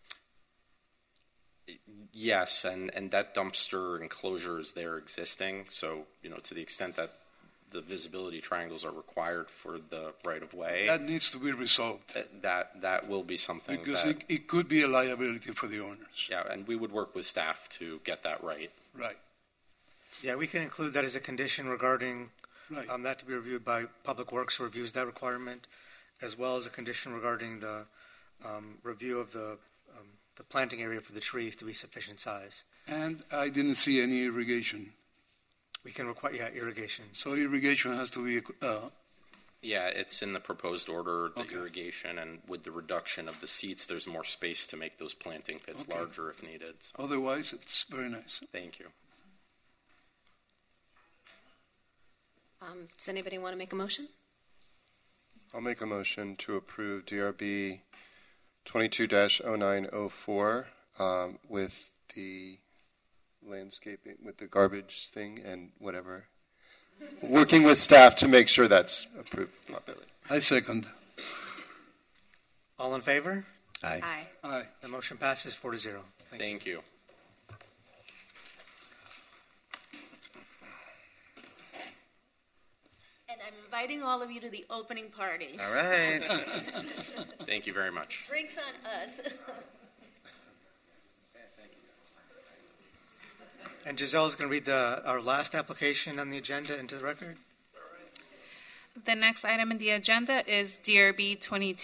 Yes, and that dumpster enclosure is there existing. So, to the extent that the visibility triangles are required for the right-of-way. That needs to be resolved. That will be something because it could be a liability for the owners. Yeah, and we would work with staff to get that right. Right. Yeah, we can include that as a condition regarding that to be reviewed by Public Works, who reviews that requirement, as well as a condition regarding the review of the planting area for the trees to be sufficient size. And I didn't see any irrigation. We can require, irrigation. So irrigation has to be... Yeah, it's in the proposed order, the irrigation, and with the reduction of the seats, there's more space to make those planting pits larger if needed. So. Otherwise, it's very nice. Thank you. Does anybody want to make a motion? I'll make a motion to approve DRB 22-0904 with the landscaping, with the garbage thing and whatever. Working with staff to make sure that's approved properly. I second. All in favor? Aye. Aye. Aye. The motion passes 4-0. Thank you. And I'm inviting all of you to the opening party. All right. Thank you very much. Drinks on us. And Giselle is going to read our last application on the agenda into the record. The next item in the agenda is DRB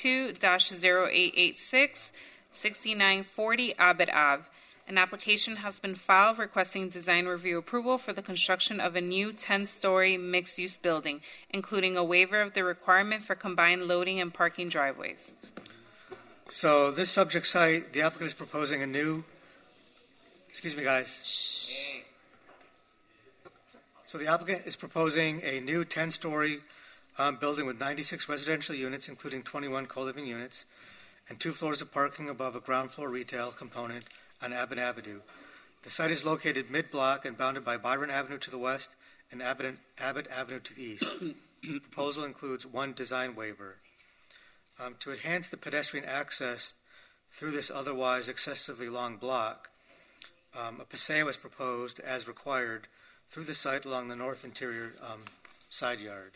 22-0886, 6940 Abed Ave. An application has been filed requesting design review approval for the construction of a new 10-story mixed-use building, including a waiver of the requirement for combined loading and parking driveways. So this subject site, the applicant is proposing a new, excuse me guys. So the applicant is proposing a new 10-story building with 96 residential units, including 21 co-living units, and 2 floors of parking above a ground floor retail component on Abbott Avenue. The site is located mid-block and bounded by Byron Avenue to the west and Abbott Avenue to the east. The proposal includes 1 design waiver. To enhance the pedestrian access through this otherwise excessively long block, a paseo is proposed as required through the site along the north interior side yard.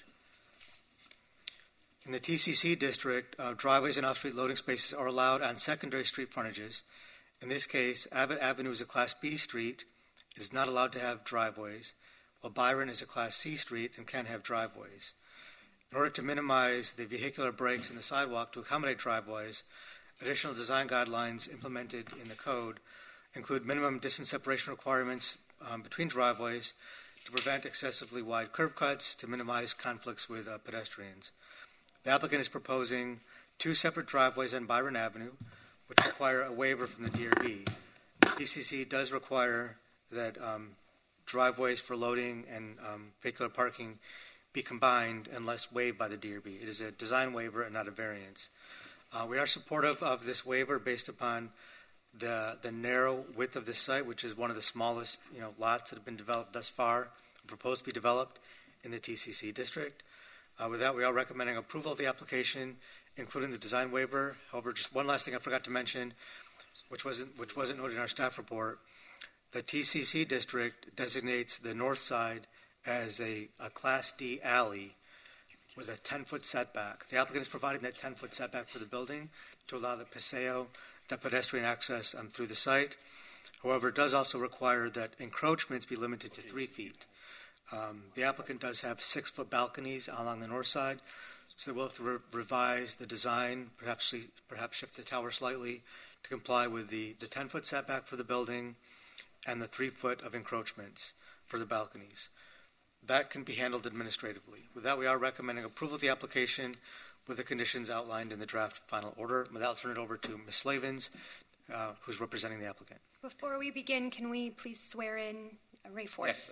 In the TCC district, driveways and off-street loading spaces are allowed on secondary street frontages. In this case, Abbott Avenue is a Class B street. It is not allowed to have driveways, while Byron is a Class C street and can have driveways. In order to minimize the vehicular breaks in the sidewalk to accommodate driveways, additional design guidelines implemented in the code include minimum distance separation requirements between driveways to prevent excessively wide curb cuts to minimize conflicts with pedestrians. The applicant is proposing 2 separate driveways on Byron Avenue, which require a waiver from the DRB. DCC does require that driveways for loading and vehicular parking be combined unless waived by the DRB. It is a design waiver and not a variance. We are supportive of this waiver based upon the narrow width of this site, which is one of the smallest lots that have been developed thus far, proposed to be developed in the TCC district. With that, we are recommending approval of the application, including the design waiver. However, just one last thing I forgot to mention, which wasn't noted in our staff report. The TCC district designates the north side as a Class D alley with a 10-foot setback. The applicant is providing that 10-foot setback for the building to allow the paseo, the pedestrian access through the site. However, it does also require that encroachments be limited to 3 feet. The applicant does have 6-foot balconies along the north side, so we'll have to revise the design, perhaps shift the tower slightly to comply with the 10-foot setback for the building and the 3-foot of encroachments for the balconies. That can be handled administratively. With that, we are recommending approval of the application with the conditions outlined in the draft final order. With that, I'll turn it over to Ms. Slavens, who's representing the applicant. Before we begin, can we please swear in Ray Ford? Yes,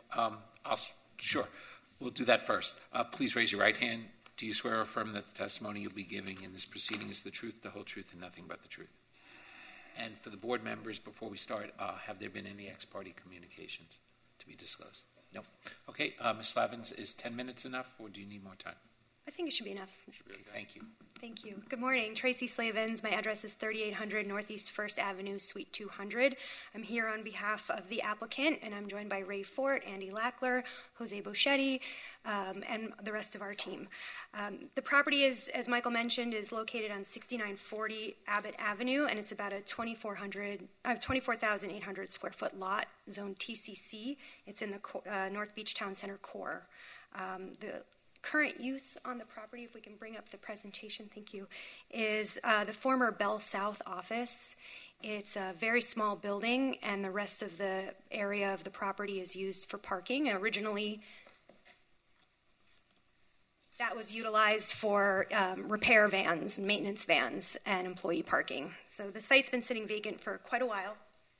sure. We'll do that first. Please raise your right hand. Do you swear or affirm that the testimony you'll be giving in this proceeding is the truth, the whole truth, and nothing but the truth? And for the board members, before we start, have there been any ex-parte communications to be disclosed? No. Okay, Ms. Slavens, is 10 minutes enough, or do you need more time? I think it should be enough. Okay, thank you. Thank you. Good morning. Tracy Slavens. My address is 3800 Northeast 1st Avenue, Suite 200. I'm here on behalf of the applicant, and I'm joined by Ray Fort, Andy Lackler, Jose Boschetti, and the rest of our team. The property, as Michael mentioned, is located on 6940 Abbott Avenue, and it's about a 24,800 square foot lot, zone TCC. It's in the North Beach Town Center core. The current use on the property, if we can bring up the presentation, thank you, is the former Bell South office. It's a very small building, and the rest of the area of the property is used for parking. Originally, that was utilized for repair vans, maintenance vans, and employee parking. So the site's been sitting vacant for quite a while.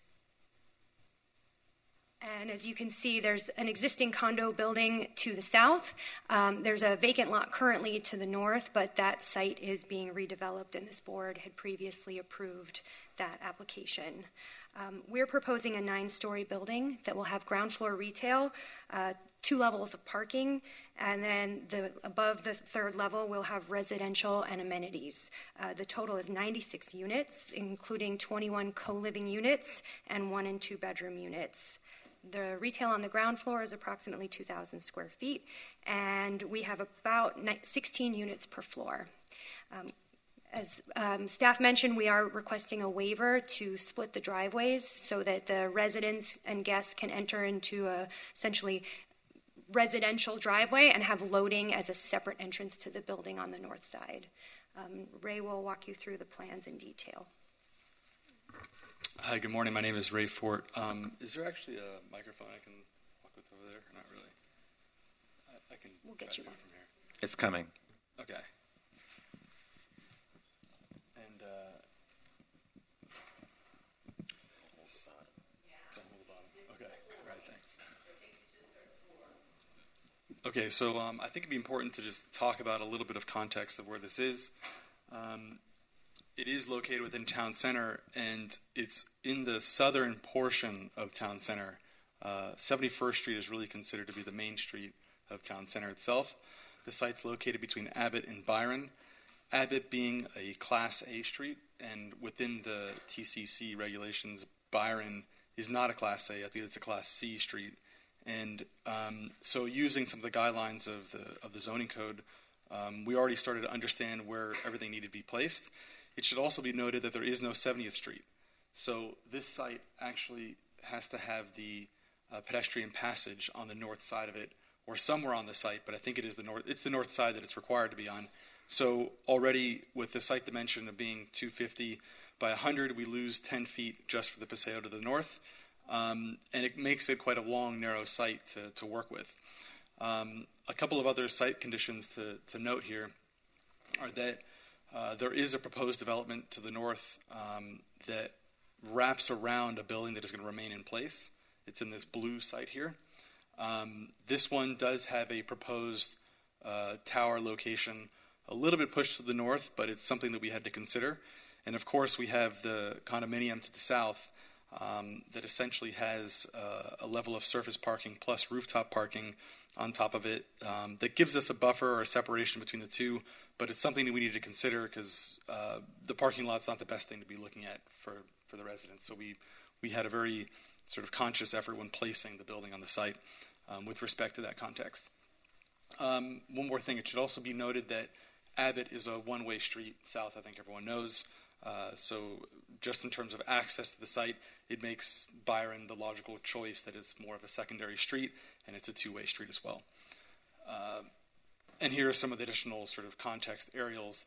And as you can see, there's an existing condo building to the south. There's a vacant lot currently to the north, but that site is being redeveloped, and this board had previously approved that application. We're proposing a 9-story building that will have ground floor retail, 2 levels of parking, and then above the 3rd level, we'll have residential and amenities. The total is 96 units, including 21 co-living units and 1 and 2 bedroom units. The retail on the ground floor is approximately 2,000 square feet, and we have about 16 units per floor. As staff mentioned, we are requesting a waiver to split the driveways so that the residents and guests can enter into a essentially residential driveway and have loading as a separate entrance to the building on the north side. Ray will walk you through the plans in detail. Hi, good morning. My name is Ray Fort. Is there actually a microphone I can walk with over there? Not really. I can. We'll get you one from here. It's coming. Okay. And okay. Right. Thanks. Okay. So I think it'd be important to just talk about a little bit of context of where this is. It is located within town center, and it's in the southern portion of town center. 71st Street is really considered to be the main street of town center itself. The site's located between Abbott and Byron. Abbott being a Class A street, and within the TCC regulations, Byron is not a Class A. I think it's a Class C street. And so using some of the guidelines of the zoning code, we already started to understand where everything needed to be placed. It should also be noted that there is no 70th Street. So this site actually has to have the pedestrian passage on the north side of it, or somewhere on the site, but I think it's the north side that it's required to be on. So already with the site dimension of being 250 by 100, we lose 10 feet just for the Paseo to the north, and it makes it quite a long, narrow site to work with. A couple of other site conditions to note here are that there is a proposed development to the north that wraps around a building that is going to remain in place. It's in this blue site here. This one does have a proposed tower location a little bit pushed to the north, but it's something that we had to consider. And of course, we have the condominium to the south that essentially has a level of surface parking plus rooftop parking on top of it that gives us a buffer or a separation between the two, but it's something that we need to consider because the parking lot's not the best thing to be looking at for the residents. So we had a very sort of conscious effort when placing the building on the site with respect to that context. One more thing, it should also be noted that Abbott is a one-way street south, I think everyone knows. So just in terms of access to the site, it makes Byron the logical choice that it's more of a secondary street, and it's a two-way street as well. And here are some of the additional sort of context aerials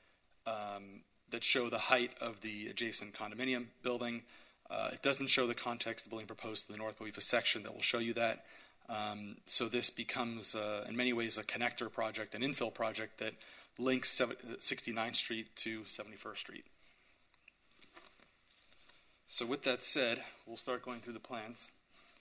that show the height of the adjacent condominium building. It doesn't show the context of the building proposed to the north, but we have a section that will show you that. So this becomes, in many ways, a connector project, an infill project that links 69th Street to 71st Street. So with that said, we'll start going through the plans.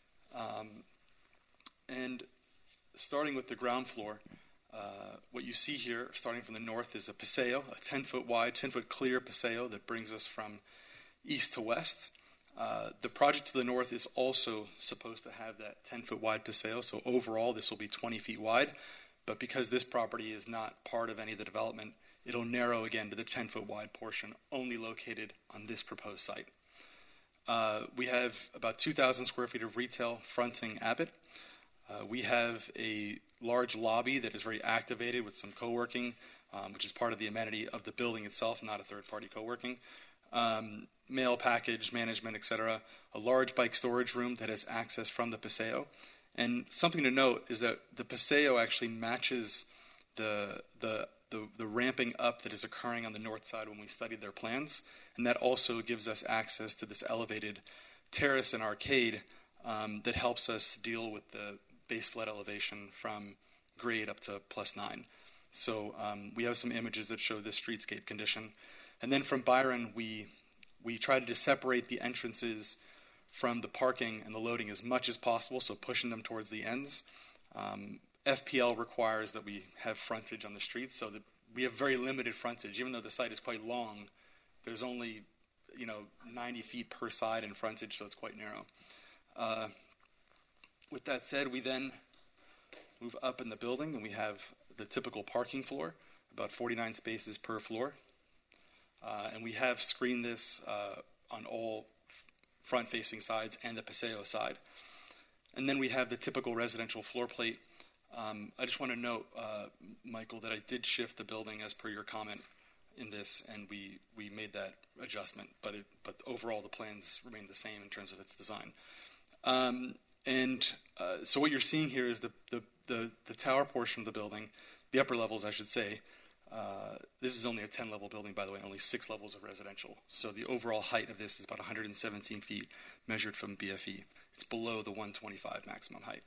And starting with the ground floor, what you see here, starting from the north, is a paseo, a 10-foot wide, 10-foot clear paseo that brings us from east to west. The project to the north is also supposed to have that 10-foot wide paseo, so overall this will be 20 feet wide. But because this property is not part of any of the development, it'll narrow again to the 10-foot wide portion only located on this proposed site. We have about 2,000 square feet of retail fronting Abbott. We have a large lobby that is very activated with some co-working, which is part of the amenity of the building itself, not a third-party co-working. Mail package, management, etc. A large bike storage room that has access from the Paseo. And something to note is that the Paseo actually matches the ramping up that is occurring on the north side when we studied their plans. And that also gives us access to this elevated terrace and arcade that helps us deal with the base flood elevation from grade up to +9. So we have some images that show this streetscape condition. And then from Byron, we tried to separate the entrances from the parking and the loading as much as possible, so pushing them towards the ends. FPL requires that we have frontage on the streets, so that we have very limited frontage. Even though the site is quite long, there's only 90 feet per side in frontage, so it's quite narrow. With that said, we then move up in the building, and we have the typical parking floor, about 49 spaces per floor. And we have screened this on all front-facing sides and the Paseo side. And then we have the typical residential floor plate. I just want to note, Michael, that I did shift the building as per your comment in this, and we made that adjustment. But overall, the plans remain the same in terms of its design. So what you're seeing here is the tower portion of the building, the upper levels, I should say. This is only a 10-level building, by the way, only 6 levels of residential. So the overall height of this is about 117 feet measured from BFE. It's below the 125 maximum height.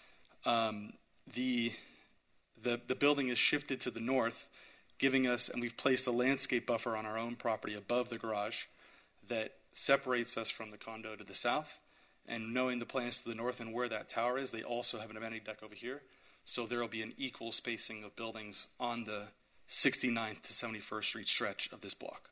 The building is shifted to the north, giving us, and we've placed a landscape buffer on our own property above the garage that separates us from the condo to the south. And knowing the plans to the north and where that tower is, they also have an amenity deck over here. So there will be an equal spacing of buildings on the 69th to 71st Street stretch of this block.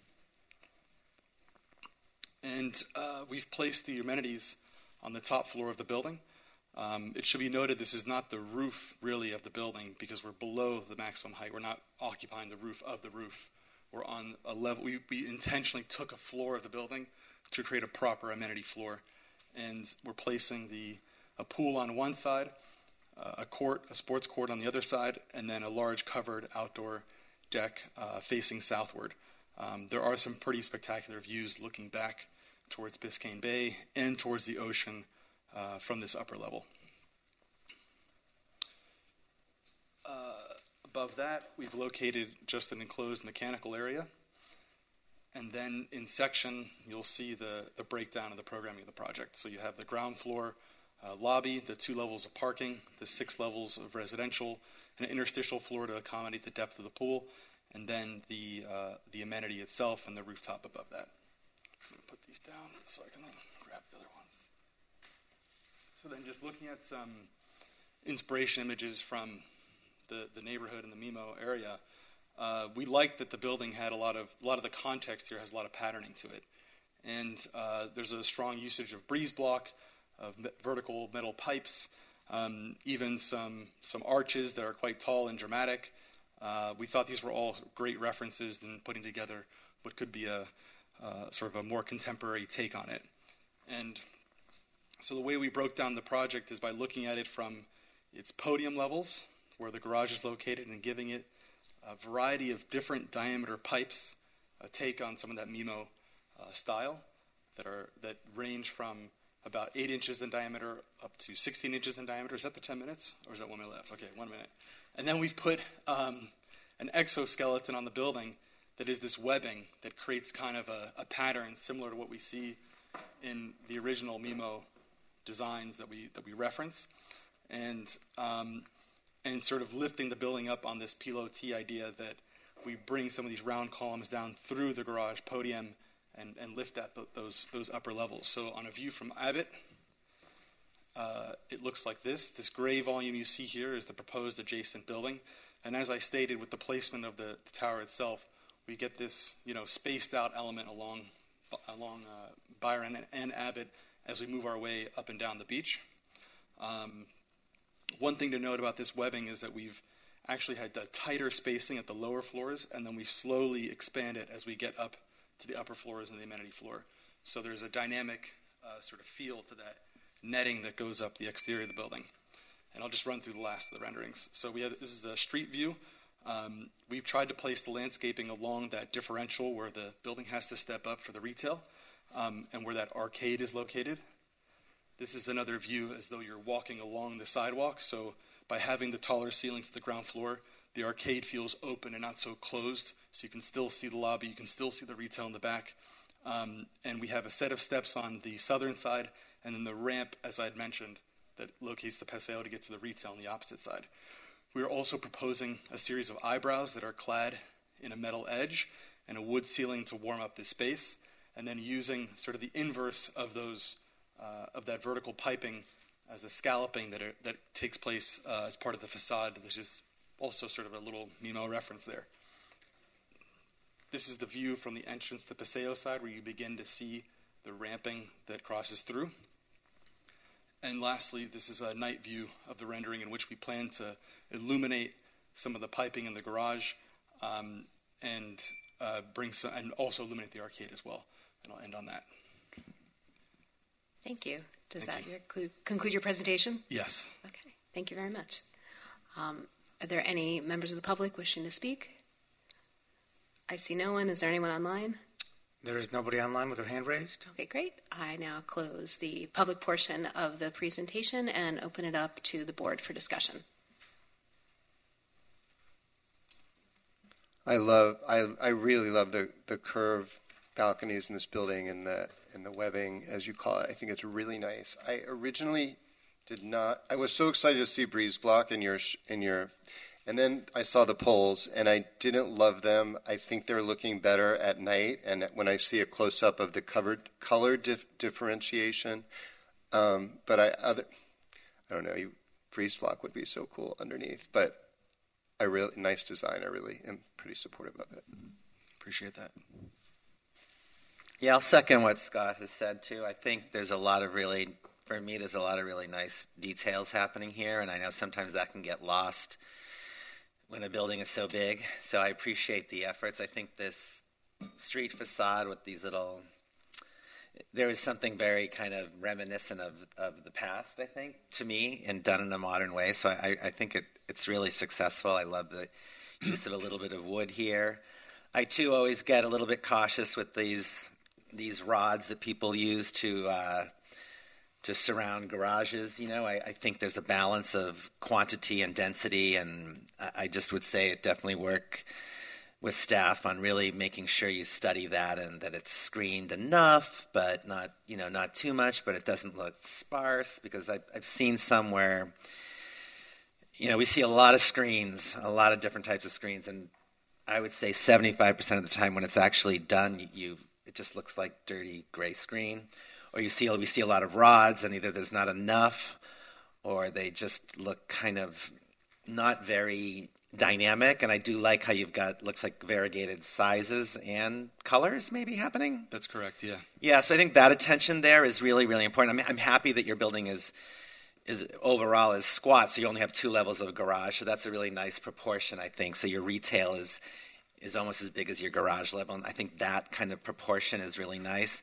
And we've placed the amenities on the top floor of the building. It should be noted this is not the roof, really, of the building because we're below the maximum height. We're not occupying the roof of the roof. We're on a level. We intentionally took a floor of the building to create a proper amenity floor. And we're placing a pool on one side, a sports court on the other side, and then a large covered outdoor deck facing southward. There are some pretty spectacular views looking back towards Biscayne Bay and towards the ocean from this upper level. Above that, we've located just an enclosed mechanical area. And then in section, you'll see the breakdown of the programming of the project. So you have the ground floor lobby, the 2 levels of parking, the 6 levels of residential, an interstitial floor to accommodate the depth of the pool, and then the amenity itself and the rooftop above that. I'm going to put these down so I can grab the other ones. So then just looking at some inspiration images from the neighborhood and the MIMO area, we like that the building had a lot of the context here has a lot of patterning to it. And there's a strong usage of breeze block, of vertical metal pipes, even some arches that are quite tall and dramatic. We thought these were all great references in putting together what could be a sort of a more contemporary take on it. And so the way we broke down the project is by looking at it from its podium levels, where the garage is located, and giving it a variety of different diameter pipes, a take on some of that MIMO style that range from about 8 inches in diameter up to 16 inches in diameter. Is that the 10 minutes? Or is that 1 minute left? Okay, 1 minute. And then we've put an exoskeleton on the building that is this webbing that creates kind of a pattern similar to what we see in the original MIMO designs that we reference. And sort of lifting the building up on this pilotis idea that we bring some of these round columns down through the garage podium and lift at those upper levels. So on a view from Abbott, it looks like this. This gray volume you see here is the proposed adjacent building. And as I stated, with the placement of the tower itself, we get this spaced out element along Byron and Abbott as we move our way up and down the beach. One thing to note about this webbing is that we've actually had tighter spacing at the lower floors, and then we slowly expand it as we get up to the upper floors and the amenity floor. So there's a dynamic sort of feel to that netting that goes up the exterior of the building. And I'll just run through the last of the renderings. So this is a street view. We've tried to place the landscaping along that differential where the building has to step up for the retail, and where that arcade is located. This is another view as though you're walking along the sidewalk. So by having the taller ceilings at the ground floor, the arcade feels open and not so closed. So you can still see the lobby. You can still see the retail in the back. And we have a set of steps on the southern side, and then the ramp, as I had mentioned, that locates the Paseo to get to the retail on the opposite side. We are also proposing a series of eyebrows that are clad in a metal edge and a wood ceiling to warm up this space, and then using sort of the inverse of those of that vertical piping as a scalloping that takes place as part of the facade, which is also sort of a little MIMO reference there. This is the view from the entrance to Paseo side, where you begin to see the ramping that crosses through. And lastly, this is a night view of the rendering in which we plan to illuminate some of the piping in the garage and also illuminate the arcade as well. And I'll end on that. Thank you. Does that conclude your presentation? Yes. Okay. Thank you very much. Are there any members of the public wishing to speak? I see no one. Is there anyone online? There is nobody online with their hand raised. Okay, great. I now close the public portion of the presentation and open it up to the board for discussion. I really love the curved balconies in this building and the webbing, as you call it. I think it's really nice. I originally did not. I was so excited to see Breeze Block in your, and then I saw the poles, and I didn't love them. I think they're looking better at night, and when I see a close up of the color differentiation. But I don't know. Breeze Block would be so cool underneath, but nice design. I really am pretty supportive of it. Appreciate that. Yeah, I'll second what Scott has said too. I think there's a lot of really nice details happening here, and I know sometimes that can get lost when a building is so big. So I appreciate the efforts. I think this street facade with these there is something very kind of reminiscent of the past, I think, to me, and done in a modern way. So I think it's really successful. I love the use of a little bit of wood here. I too always get a little bit cautious with these rods that people use to surround garages. I think there's a balance of quantity and density, and I just would say it definitely work with staff on really making sure you study that and that it's screened enough, but not too much, but it doesn't look sparse, because I've seen some where, we see a lot of screens, a lot of different types of screens, and I would say 75% of the time when it's actually done, it just looks like dirty gray screen. Or we see a lot of rods, and either there's not enough, or they just look kind of not very dynamic. And I do like how you've got, looks like variegated sizes and colors maybe happening. That's correct, yeah. Yeah, so I think that attention there is really, really important. I'm happy that your building is overall is squat, so you only have 2 levels of garage, so that's a really nice proportion, I think. So your retail is almost as big as your garage level, and I think that kind of proportion is really nice.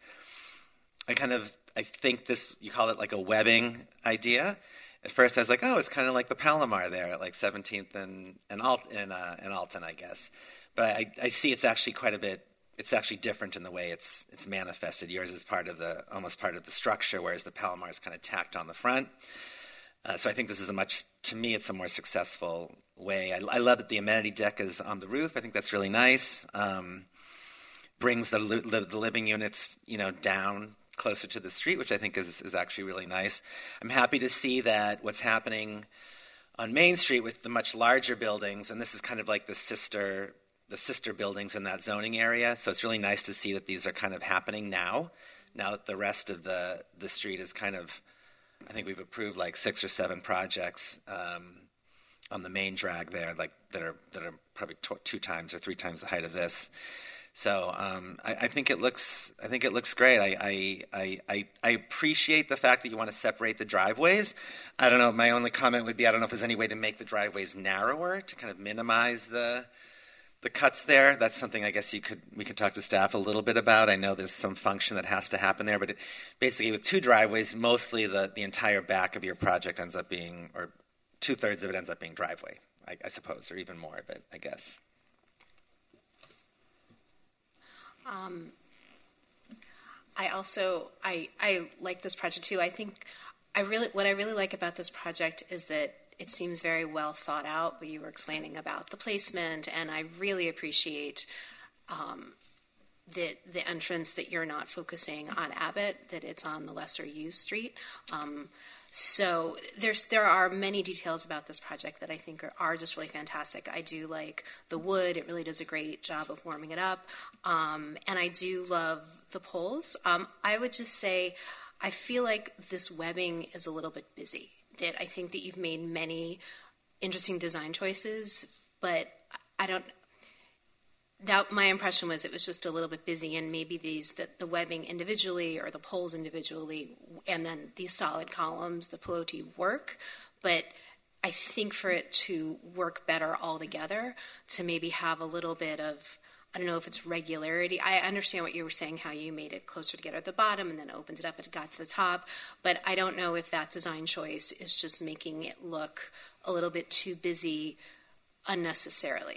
I think you call it like a webbing idea. At first I was like, oh, it's kind of like the Palomar there at like 17th and Alton, I guess. But I see it's actually quite a bit, it's actually different in the way it's manifested. Yours is almost part of the structure, whereas the Palomar is kind of tacked on the front. So I think this is to me, it's a more successful way. I love that the amenity deck is on the roof. I think that's really nice. Brings the living units, down closer to the street, which I think is actually really nice. I'm happy to see that what's happening on Main Street with the much larger buildings, and this is kind of like the sister buildings in that zoning area. So it's really nice to see that these are kind of happening now that the rest of the street is kind of, I think we've approved like 6 or 7 projects on the main drag there, like that are probably 2 times or 3 times the height of this. So I think it looks great. I appreciate the fact that you want to separate the driveways. I don't know. My only comment would be I don't know if there's any way to make the driveways narrower to kind of minimize the cuts there. That's something I guess we could talk to staff a little bit about. I know there's some function that has to happen there, but basically with 2 driveways, mostly the entire back of your project ends up being, or 2/3 of it ends up being driveway, I suppose, or even more of it, I guess. I like this project too. I think what I really like about this project is that it seems very well thought out. What you were explaining about the placement, and I really appreciate the entrance that you're not focusing on Abbott, that it's on the lesser used street. So there are many details about this project that I think are just really fantastic. I do like the wood; it really does a great job of warming it up, and I do love the poles. I would just say I feel like this webbing is a little bit busy. That I think that you've made many interesting design choices, but that my impression was it was just a little bit busy, and maybe the webbing individually or the poles individually, and then these solid columns, the pilotis work, but I think for it to work better all together, to maybe have a little bit of, I don't know if it's regularity. I understand what you were saying, how you made it closer together at the bottom and then opened it up and it got to the top, but I don't know if that design choice is just making it look a little bit too busy unnecessarily.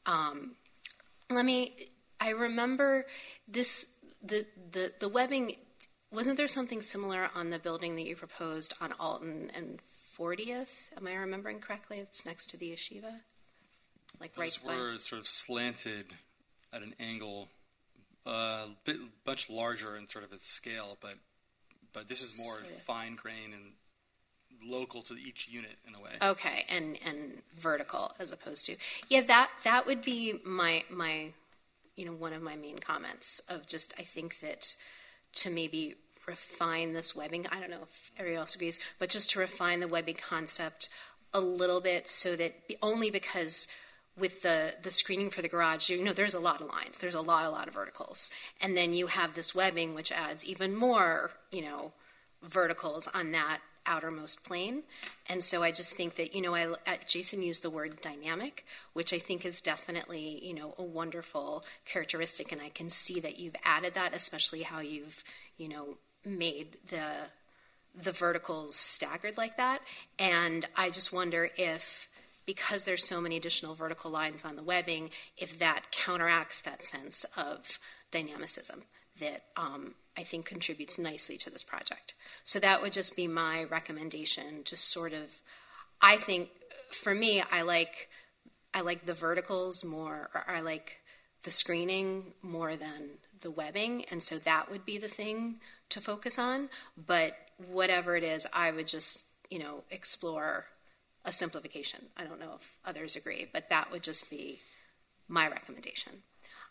I remember this, the webbing, wasn't there something similar on the building that you proposed on Alton and 40th? Am I remembering correctly? It's next to the yeshiva? Like Those were sort of slanted at an angle, much larger in sort of its scale, but this is more fine grain and local to each unit in a way. Okay, and vertical as opposed to, yeah, that would be my one of my main comments of just, I think that to maybe refine this webbing, I don't know if everybody else agrees, but just to refine the webbing concept a little bit, so that only because with the screening for the garage, there's a lot of lines, there's a lot of verticals, and then you have this webbing which adds even more verticals on that outermost plane. And so I just think that Jason used the word dynamic, which I think is definitely a wonderful characteristic, and I can see that you've added that, especially how you've made the verticals staggered like that. And I just wonder if, because there's so many additional vertical lines on the webbing, if that counteracts that sense of dynamicism that I think contributes nicely to this project. So that would just be my recommendation, to sort of, I think, for me, I like the verticals more, or I like the screening more than the webbing, and so that would be the thing to focus on. But whatever it is, I would just, explore a simplification. I don't know if others agree, but that would just be my recommendation.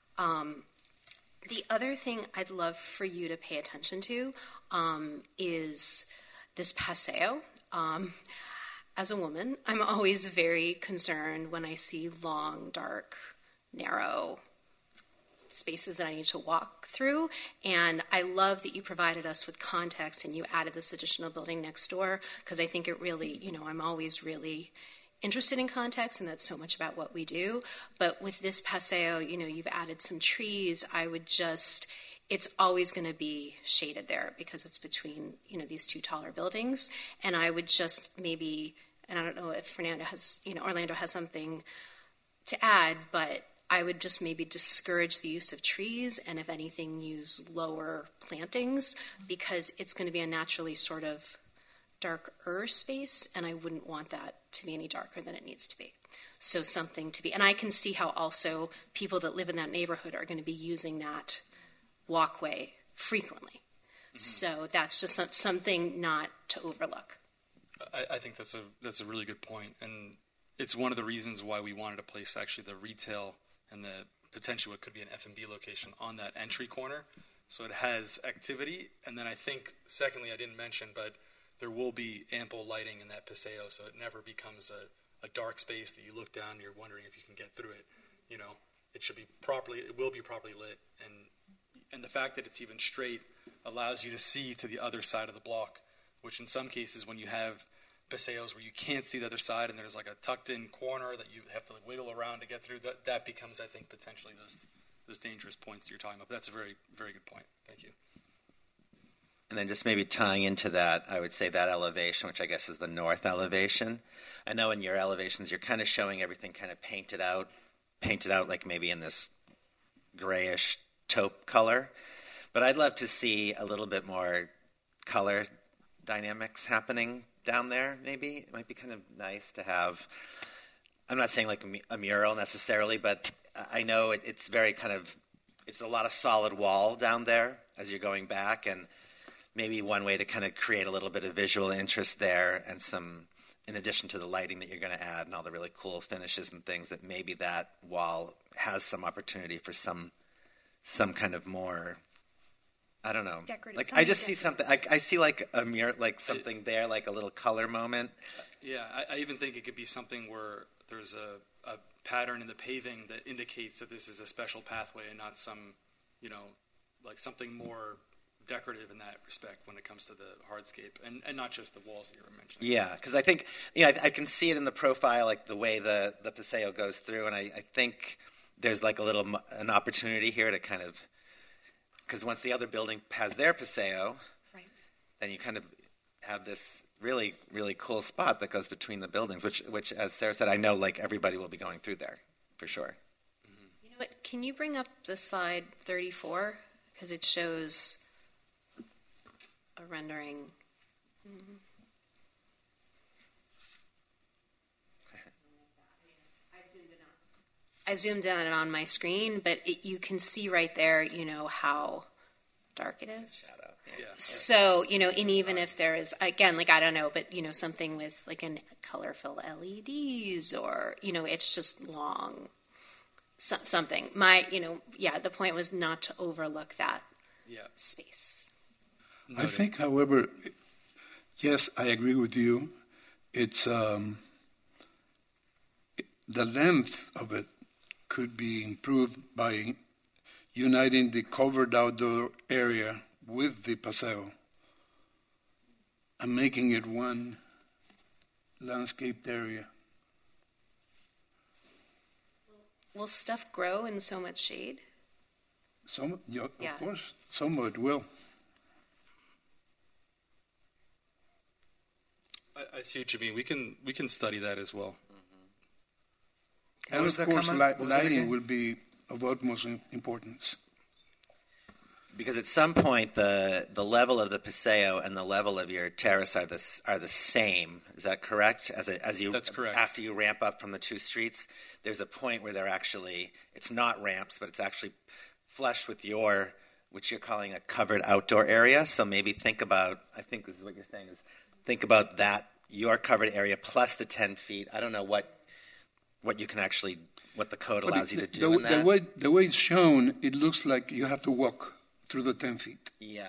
The other thing I'd love for you to pay attention to is this paseo. As a woman, I'm always very concerned when I see long, dark, narrow spaces that I need to walk through, and I love that you provided us with context and you added this additional building next door, because I think it really, I'm always really interested in context, and that's so much about what we do. But with this paseo, you've added some trees. It's always going to be shaded there because it's between, these two taller buildings. And I would just maybe, and I don't know if Orlando has something to add, but I would just maybe discourage the use of trees, and if anything, use lower plantings, because it's going to be a naturally sort of darker space, and I wouldn't want that to be any darker than it needs to be. So something to be, and I can see how also people that live in that neighborhood are going to be using that walkway frequently. Mm-hmm. So that's just something not to overlook. I think that's a really good point, and it's one of the reasons why we wanted to place actually the retail and the potentially what could be an F&B location on that entry corner, so it has activity. And then I think, secondly, I didn't mention, but there will be ample lighting in that paseo, so it never becomes a dark space that you look down and you're wondering if you can get through it. It will be properly lit, and the fact that it's even straight allows you to see to the other side of the block, which in some cases when you have paseos where you can't see the other side and there's like a tucked in corner that you have to wiggle around to get through, that becomes, I think, potentially those dangerous points that you're talking about. But that's a very, very good point. Thank you. And then just maybe tying into that, I would say that elevation, which I guess is the north elevation. I know in your elevations you're kind of showing everything kind of painted out like maybe in this grayish taupe color. But I'd love to see a little bit more color dynamics happening down there, maybe. It might be kind of nice to have, I'm not saying like a mural necessarily, but I know it's very kind of, it's a lot of solid wall down there as you're going back, and maybe one way to kind of create a little bit of visual interest there, and some, in addition to the lighting that you're going to add and all the really cool finishes and things, that maybe that wall has some opportunity for some kind of more, I don't know. Decorative. Like I just see something. I see like a mirror, like something there, like a little color moment. Yeah, I even think it could be something where there's pattern in the paving that indicates that this is a special pathway and not some, like something more decorative in that respect when it comes to the hardscape, and not just the walls that you were mentioning. Yeah, because I think, I can see it in the profile, like the way the paseo goes through, and I think there's like an opportunity here to kind of, because once the other building has their paseo, right, then you kind of have this really, really cool spot that goes between the buildings, which, as Sarah said, I know like everybody will be going through there for sure. You know what? Can you bring up the slide 34, because it shows a rendering. Mm-hmm. I zoomed in on it on my screen, but you can see right there, how dark it is. Yeah. So, and even if there is, again, like, I don't know, but, something with like a colorful LEDs or, it's just long, something. The point was not to overlook that space. I think, however, yes, I agree with you. It's the length of it could be improved by uniting the covered outdoor area with the paseo and making it one landscaped area. Will stuff grow in so much shade? Of course, some of it will. I see what you mean. We can study that as well. Mm-hmm. And of course, lighting will be of utmost importance. Because at some point, the level of the paseo and the level of your terrace are the same. Is that correct? That's correct. After you ramp up from the two streets, there's a point where it's not ramps, but it's actually flush with which you're calling a covered outdoor area. So maybe think about, I think this is what you're saying, is think about that, your covered area plus the 10 feet. I don't know what you can actually, what the code allows you to do in that. The way it's shown, it looks like you have to walk through the 10 feet. Yeah.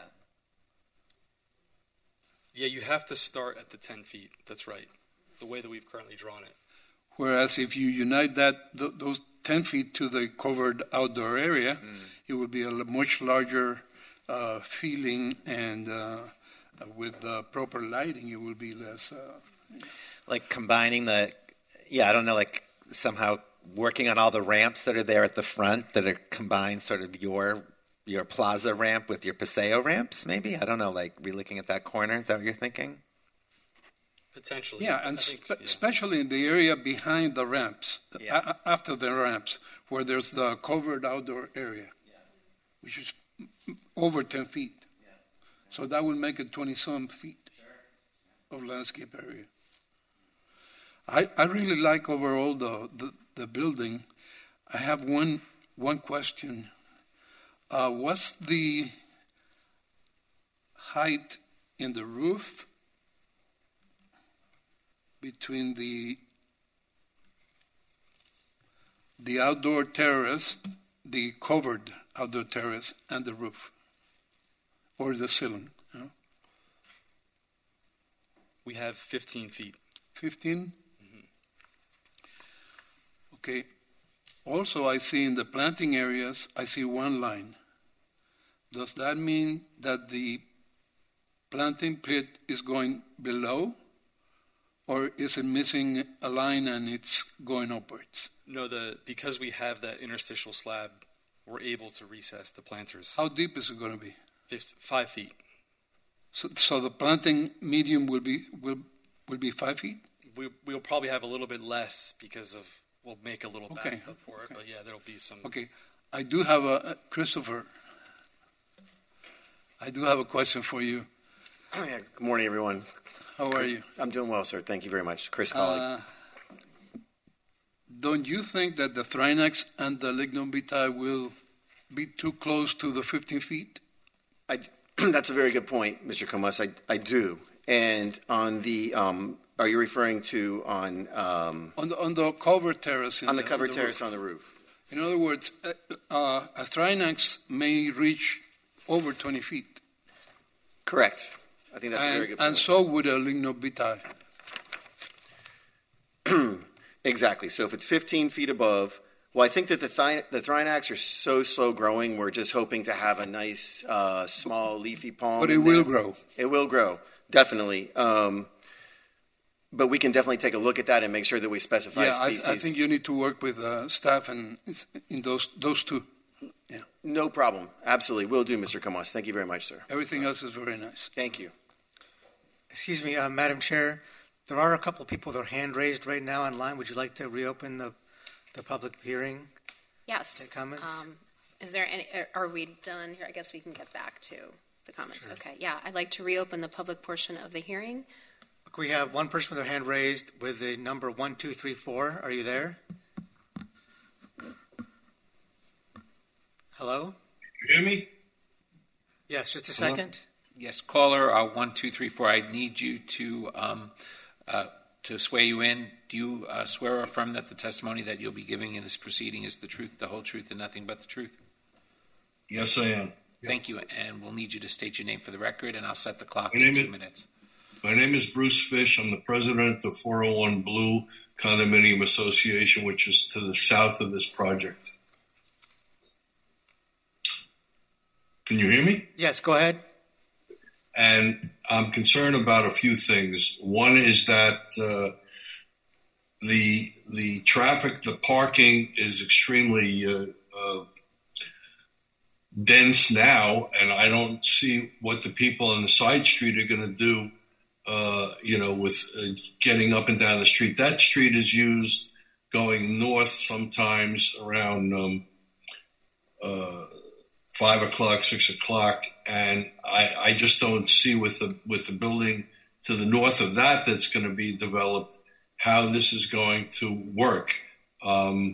Yeah, you have to start at the 10 feet. That's right. The way that we've currently drawn it. Whereas if you unite those 10 feet to the covered outdoor area, it would be a much larger feeling, and with proper lighting, it will be less. Like combining I don't know, like somehow working on all the ramps that are there at the front that are combined, sort of your plaza ramp with your paseo ramps, maybe? I don't know, like re-looking at that corner. Is that what you're thinking? Potentially. Yeah, and especially in the area behind the ramps, after the ramps, where there's the covered outdoor area, which is over 10 feet. Yeah. So that would make it 20-some feet of landscape area. I really like overall the building. I have one question. What's the height in the roof between the outdoor terrace, the covered outdoor terrace, and the roof, or the ceiling? We have 15 feet. 15? Mm-hmm. Okay. Also, I see in the planting areas, I see one line. Does that mean that the planting pit is going below, or is it missing a line and it's going upwards? No, because we have that interstitial slab, we're able to recess the planters. How deep is it going to be? 5 feet. So the planting medium will be 5 feet? We'll probably have a little bit less because we'll make a little bathtub for it, but yeah, there'll be some. Okay. I do have Christopher, I do have a question for you. Oh, yeah. Good morning, everyone. How are you? I'm doing well, sir. Thank you very much. Chris Colleague. Don't you think that the Thrynax and the lignum vitae will be too close to the 15 feet? That's a very good point, Mr. Comas. I do. And on the, are you referring to on the covered terrace? On the covered terrace on the roof. In other words, a Thrynax may reach over 20 feet. Correct. I think that's a very good point. And so would a lignum vitae. Exactly. So if it's 15 feet above, well, I think that the Thrynax are so slow growing. We're just hoping to have a nice, small, leafy palm. But it will grow. It will grow, definitely. But we can definitely take a look at that and make sure that we specify species. I think you need to work with staff and in those two. Yeah. No problem. Absolutely. Will do, Mr. Camas. Thank you very much, sir. Everything else is very nice. Thank you. Excuse me, Madam Chair. There are a couple of people with their hand raised right now online. Would you like to reopen the public hearing? Yes. Take comments? Is there any, are we done here? I guess we can get back to the comments. Sure. Okay, yeah. I'd like to reopen the public portion of the hearing. We have one person with their hand raised with the number 1234. Are you there? Hello? You hear me? Yes, just a second. Yes, caller 1234. I need you to swear you in. Do you swear or affirm that the testimony that you'll be giving in this proceeding is the truth, the whole truth, and nothing but the truth? Yes, I am. Thank you, and we'll need you to state your name for the record, and I'll set the clock in 2 minutes. My name is Bruce Fish. I'm the president of 401 Blue Condominium Association, which is to the south of this project. Can you hear me? Yes, go ahead. And I'm concerned about a few things. One is that the traffic, the parking is extremely dense now, and I don't see what the people on the side street are going to do, with getting up and down the street. That street is used going north sometimes around 5 o'clock, 6 o'clock, and I just don't see with the building to the north of that that's going to be developed how this is going to work. Our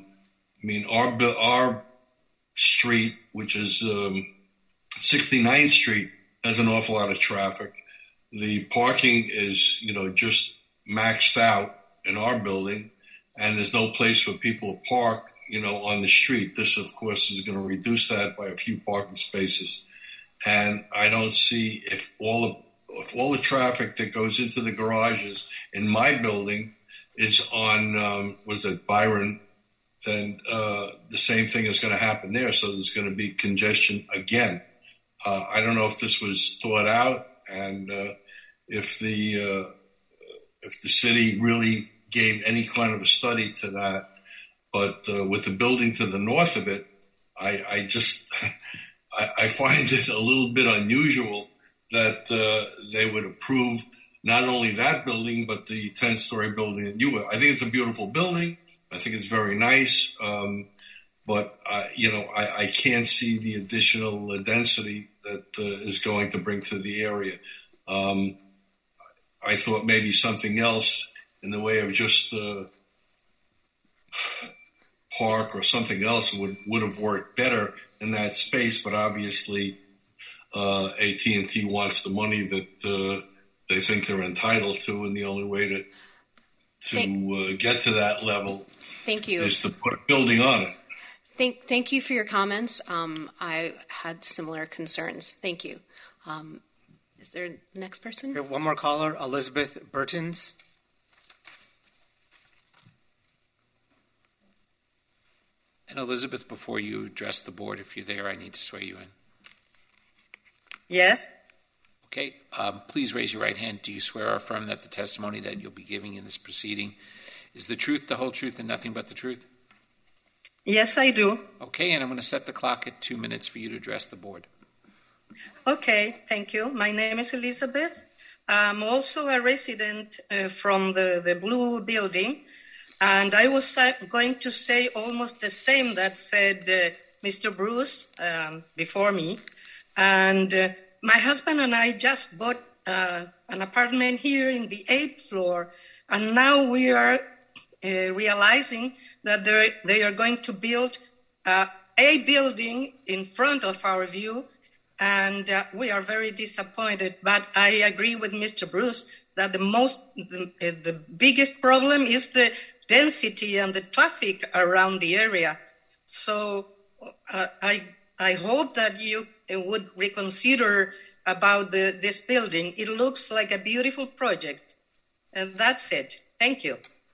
street, which is 69th Street, has an awful lot of traffic. The parking is, just maxed out in our building, and there's no place for people to park, on the street. This, of course, is going to reduce that by a few parking spaces. And I don't see if all the traffic that goes into the garages in my building is on, Byron, then the same thing is going to happen there. So there's going to be congestion again. I don't know if this was thought out, and if the city really gave any kind of a study to that. But with the building to the north of it, I find it a little bit unusual that they would approve not only that building, but the 10-story building that you were. I think it's a beautiful building. I think it's very nice. But I can't see the additional density that is going to bring to the area. I thought maybe something else in the way of just park or something else would have worked better in that space, but obviously AT&T wants the money that they think they're entitled to, and the only way to get to that level is to put a building on it. Thank you for your comments. I had similar concerns. Thank you. Is there a next person? We have one more caller, Elizabeth Burtons. And Elizabeth, before you address the board, if you're there, I need to swear you in. Yes. Okay. Please raise your right hand. Do you swear or affirm that the testimony that you'll be giving in this proceeding is the truth, the whole truth, and nothing but the truth? Yes, I do. Okay, and I'm going to set the clock at 2 minutes for you to address the board. Okay, thank you. My name is Elizabeth. I'm also a resident from the Blue Building, and I was going to say almost the same that said Mr. Bruce before me. And my husband and I just bought an apartment here in the 8th floor, and now we are realizing that they are going to build a building in front of our view, and we are very disappointed. But I agree with Mr. Bruce that the biggest problem is the density and the traffic around the area. So I hope that you would reconsider about this building. It looks like a beautiful project. And that's it. Thank you.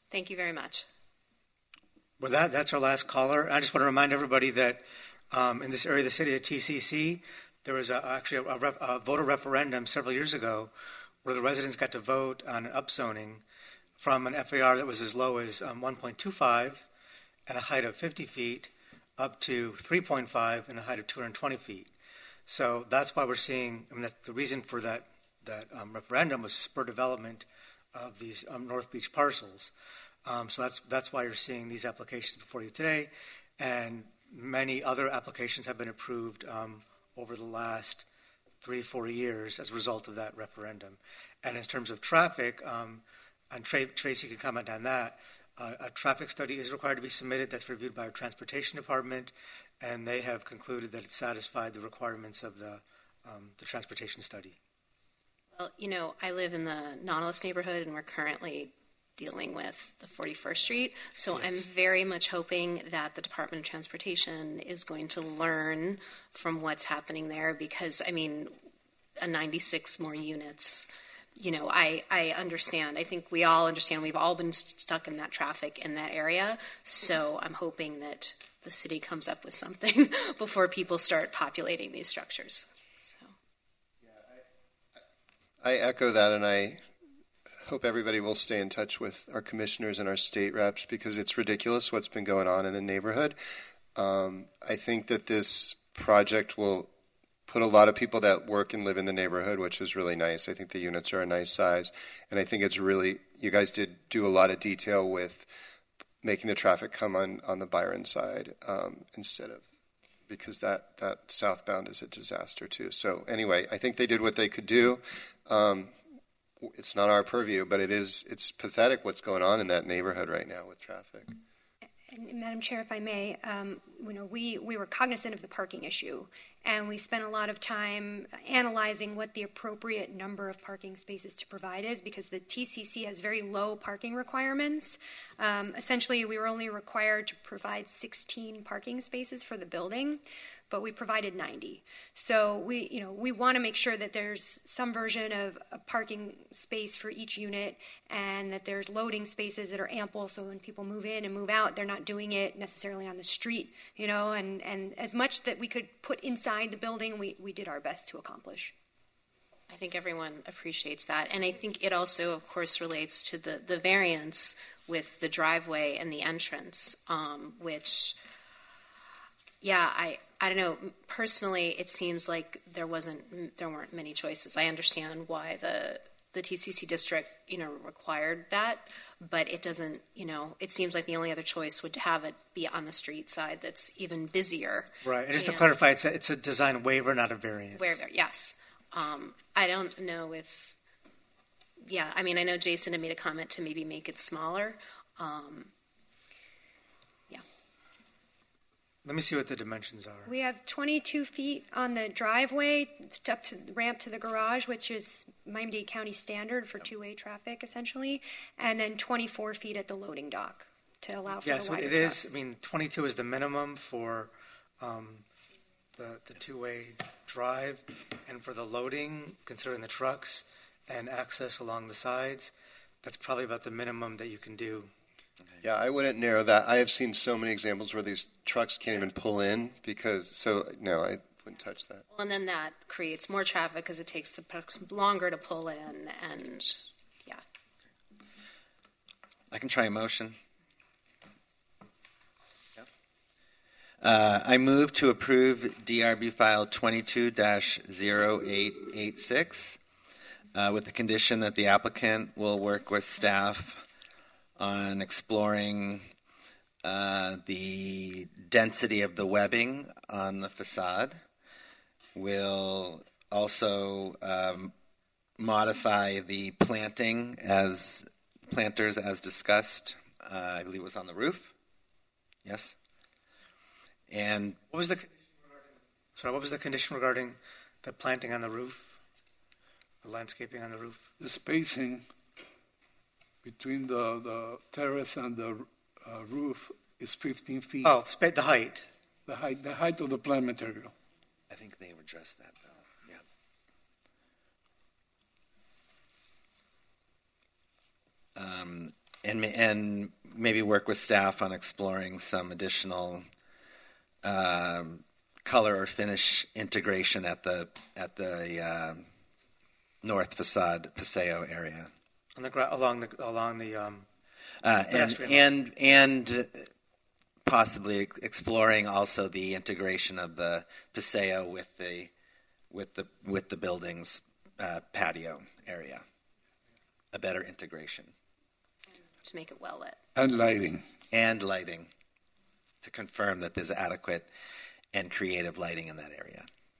Thank you very much. With that, that's our last caller. I just want to remind everybody that in this area of the city of TCC, there was actually a voter referendum several years ago where the residents got to vote on an upzoning from an FAR that was as low as 1.25 and a height of 50 feet up to 3.5 and a height of 220 feet. So that's why we're seeing, that's the reason for that referendum was to spur development of these North Beach parcels. So that's why you're seeing these applications before you today, and many other applications have been approved over the last 3-4 years as a result of that referendum. And in terms of traffic, and Tracy can comment on that, a traffic study is required to be submitted that's reviewed by our transportation department, and they have concluded that it satisfied the requirements of the transportation study. Well, I live in the Nautilus neighborhood, and we're currently dealing with the 41st Street. So yes. I'm very much hoping that the Department of Transportation is going to learn from what's happening there because, 96 more units, I understand. I think we all understand. We've all been stuck in that traffic in that area. So I'm hoping that the city comes up with something before people start populating these structures. So. I echo that, and I hope everybody will stay in touch with our commissioners and our state reps because it's ridiculous what's been going on in the neighborhood. I think that this project will put a lot of people that work and live in the neighborhood, which is really nice. I think the units are a nice size, and I think it's really, you guys did do a lot of detail with making the traffic come on the Byron side instead of, because that southbound is a disaster too. So anyway, I think they did what they could do. It's not our purview, but it's pathetic what's going on in that neighborhood right now with traffic. And Madam Chair, if I may, we were cognizant of the parking issue, and we spent a lot of time analyzing what the appropriate number of parking spaces to provide is, because the TCC has very low parking requirements. Essentially, we were only required to provide 16 parking spaces for the building, but we provided 90. So we want to make sure that there's some version of a parking space for each unit, and that there's loading spaces that are ample, so when people move in and move out, they're not doing it necessarily on the street, and as much that we could put inside the building, we did our best to accomplish. I think everyone appreciates that. And I think it also, of course, relates to the variance with the driveway and the entrance, which, I don't know. Personally, it seems like there weren't many choices. I understand why the TCC district, required that, but it doesn't, it seems like the only other choice would have it be on the street side that's even busier. Right. And just to clarify, it's a design waiver, not a variance. Waiver, yes. I don't know if, I know Jason had made a comment to maybe make it smaller. Let me see what the dimensions are. We have 22 feet on the driveway up to the ramp to the garage, which is Miami-Dade County standard for two-way traffic, essentially, and then 24 feet at the loading dock to allow for the wider trucks. Is. 22 is the minimum for the two-way drive, and for the loading, considering the trucks and access along the sides, that's probably about the minimum that you can do. Yeah, I wouldn't narrow that. I have seen so many examples where these trucks can't even pull in no, I wouldn't touch that. Well, and then that creates more traffic because it takes the trucks longer to pull in, and I can try a motion. I move to approve DRB file 22-0886 with the condition that the applicant will work with staff on exploring the density of the webbing on the facade. We'll also modify the planters as discussed. I believe it was on the roof. Yes. And what was the condition regarding the planting on the roof, the landscaping on the roof? The spacing between the terrace and the roof is 15 feet. Oh, the height. The height of the plant material. I think they've addressed that, though. Yeah. and maybe work with staff on exploring some additional color or finish integration at the north facade Paseo area. On the along the and possibly exploring also the integration of the Paseo with the building's patio area. A better integration. To make it well lit. And lighting. And lighting. To confirm that there's adequate and creative lighting in that area.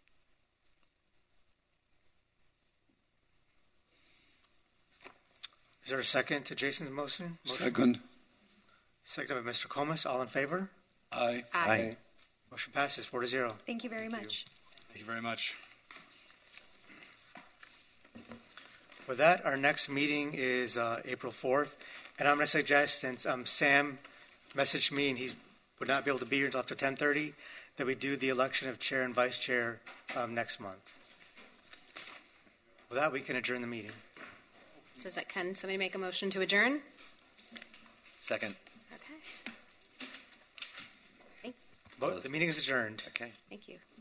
Is there a second to Jason's motion? Second. Second by Mr. Comas. All in favor? Aye. Aye. Motion passes 4-0. Thank you very much. Thank you very much. With that, our next meeting is April 4th. And I'm going to suggest, since Sam messaged me and he would not be able to be here until after 10:30, that we do the election of chair and vice chair next month. With that, we can adjourn the meeting. Can somebody make a motion to adjourn? Second. Okay. The meeting is adjourned. Okay. Thank you.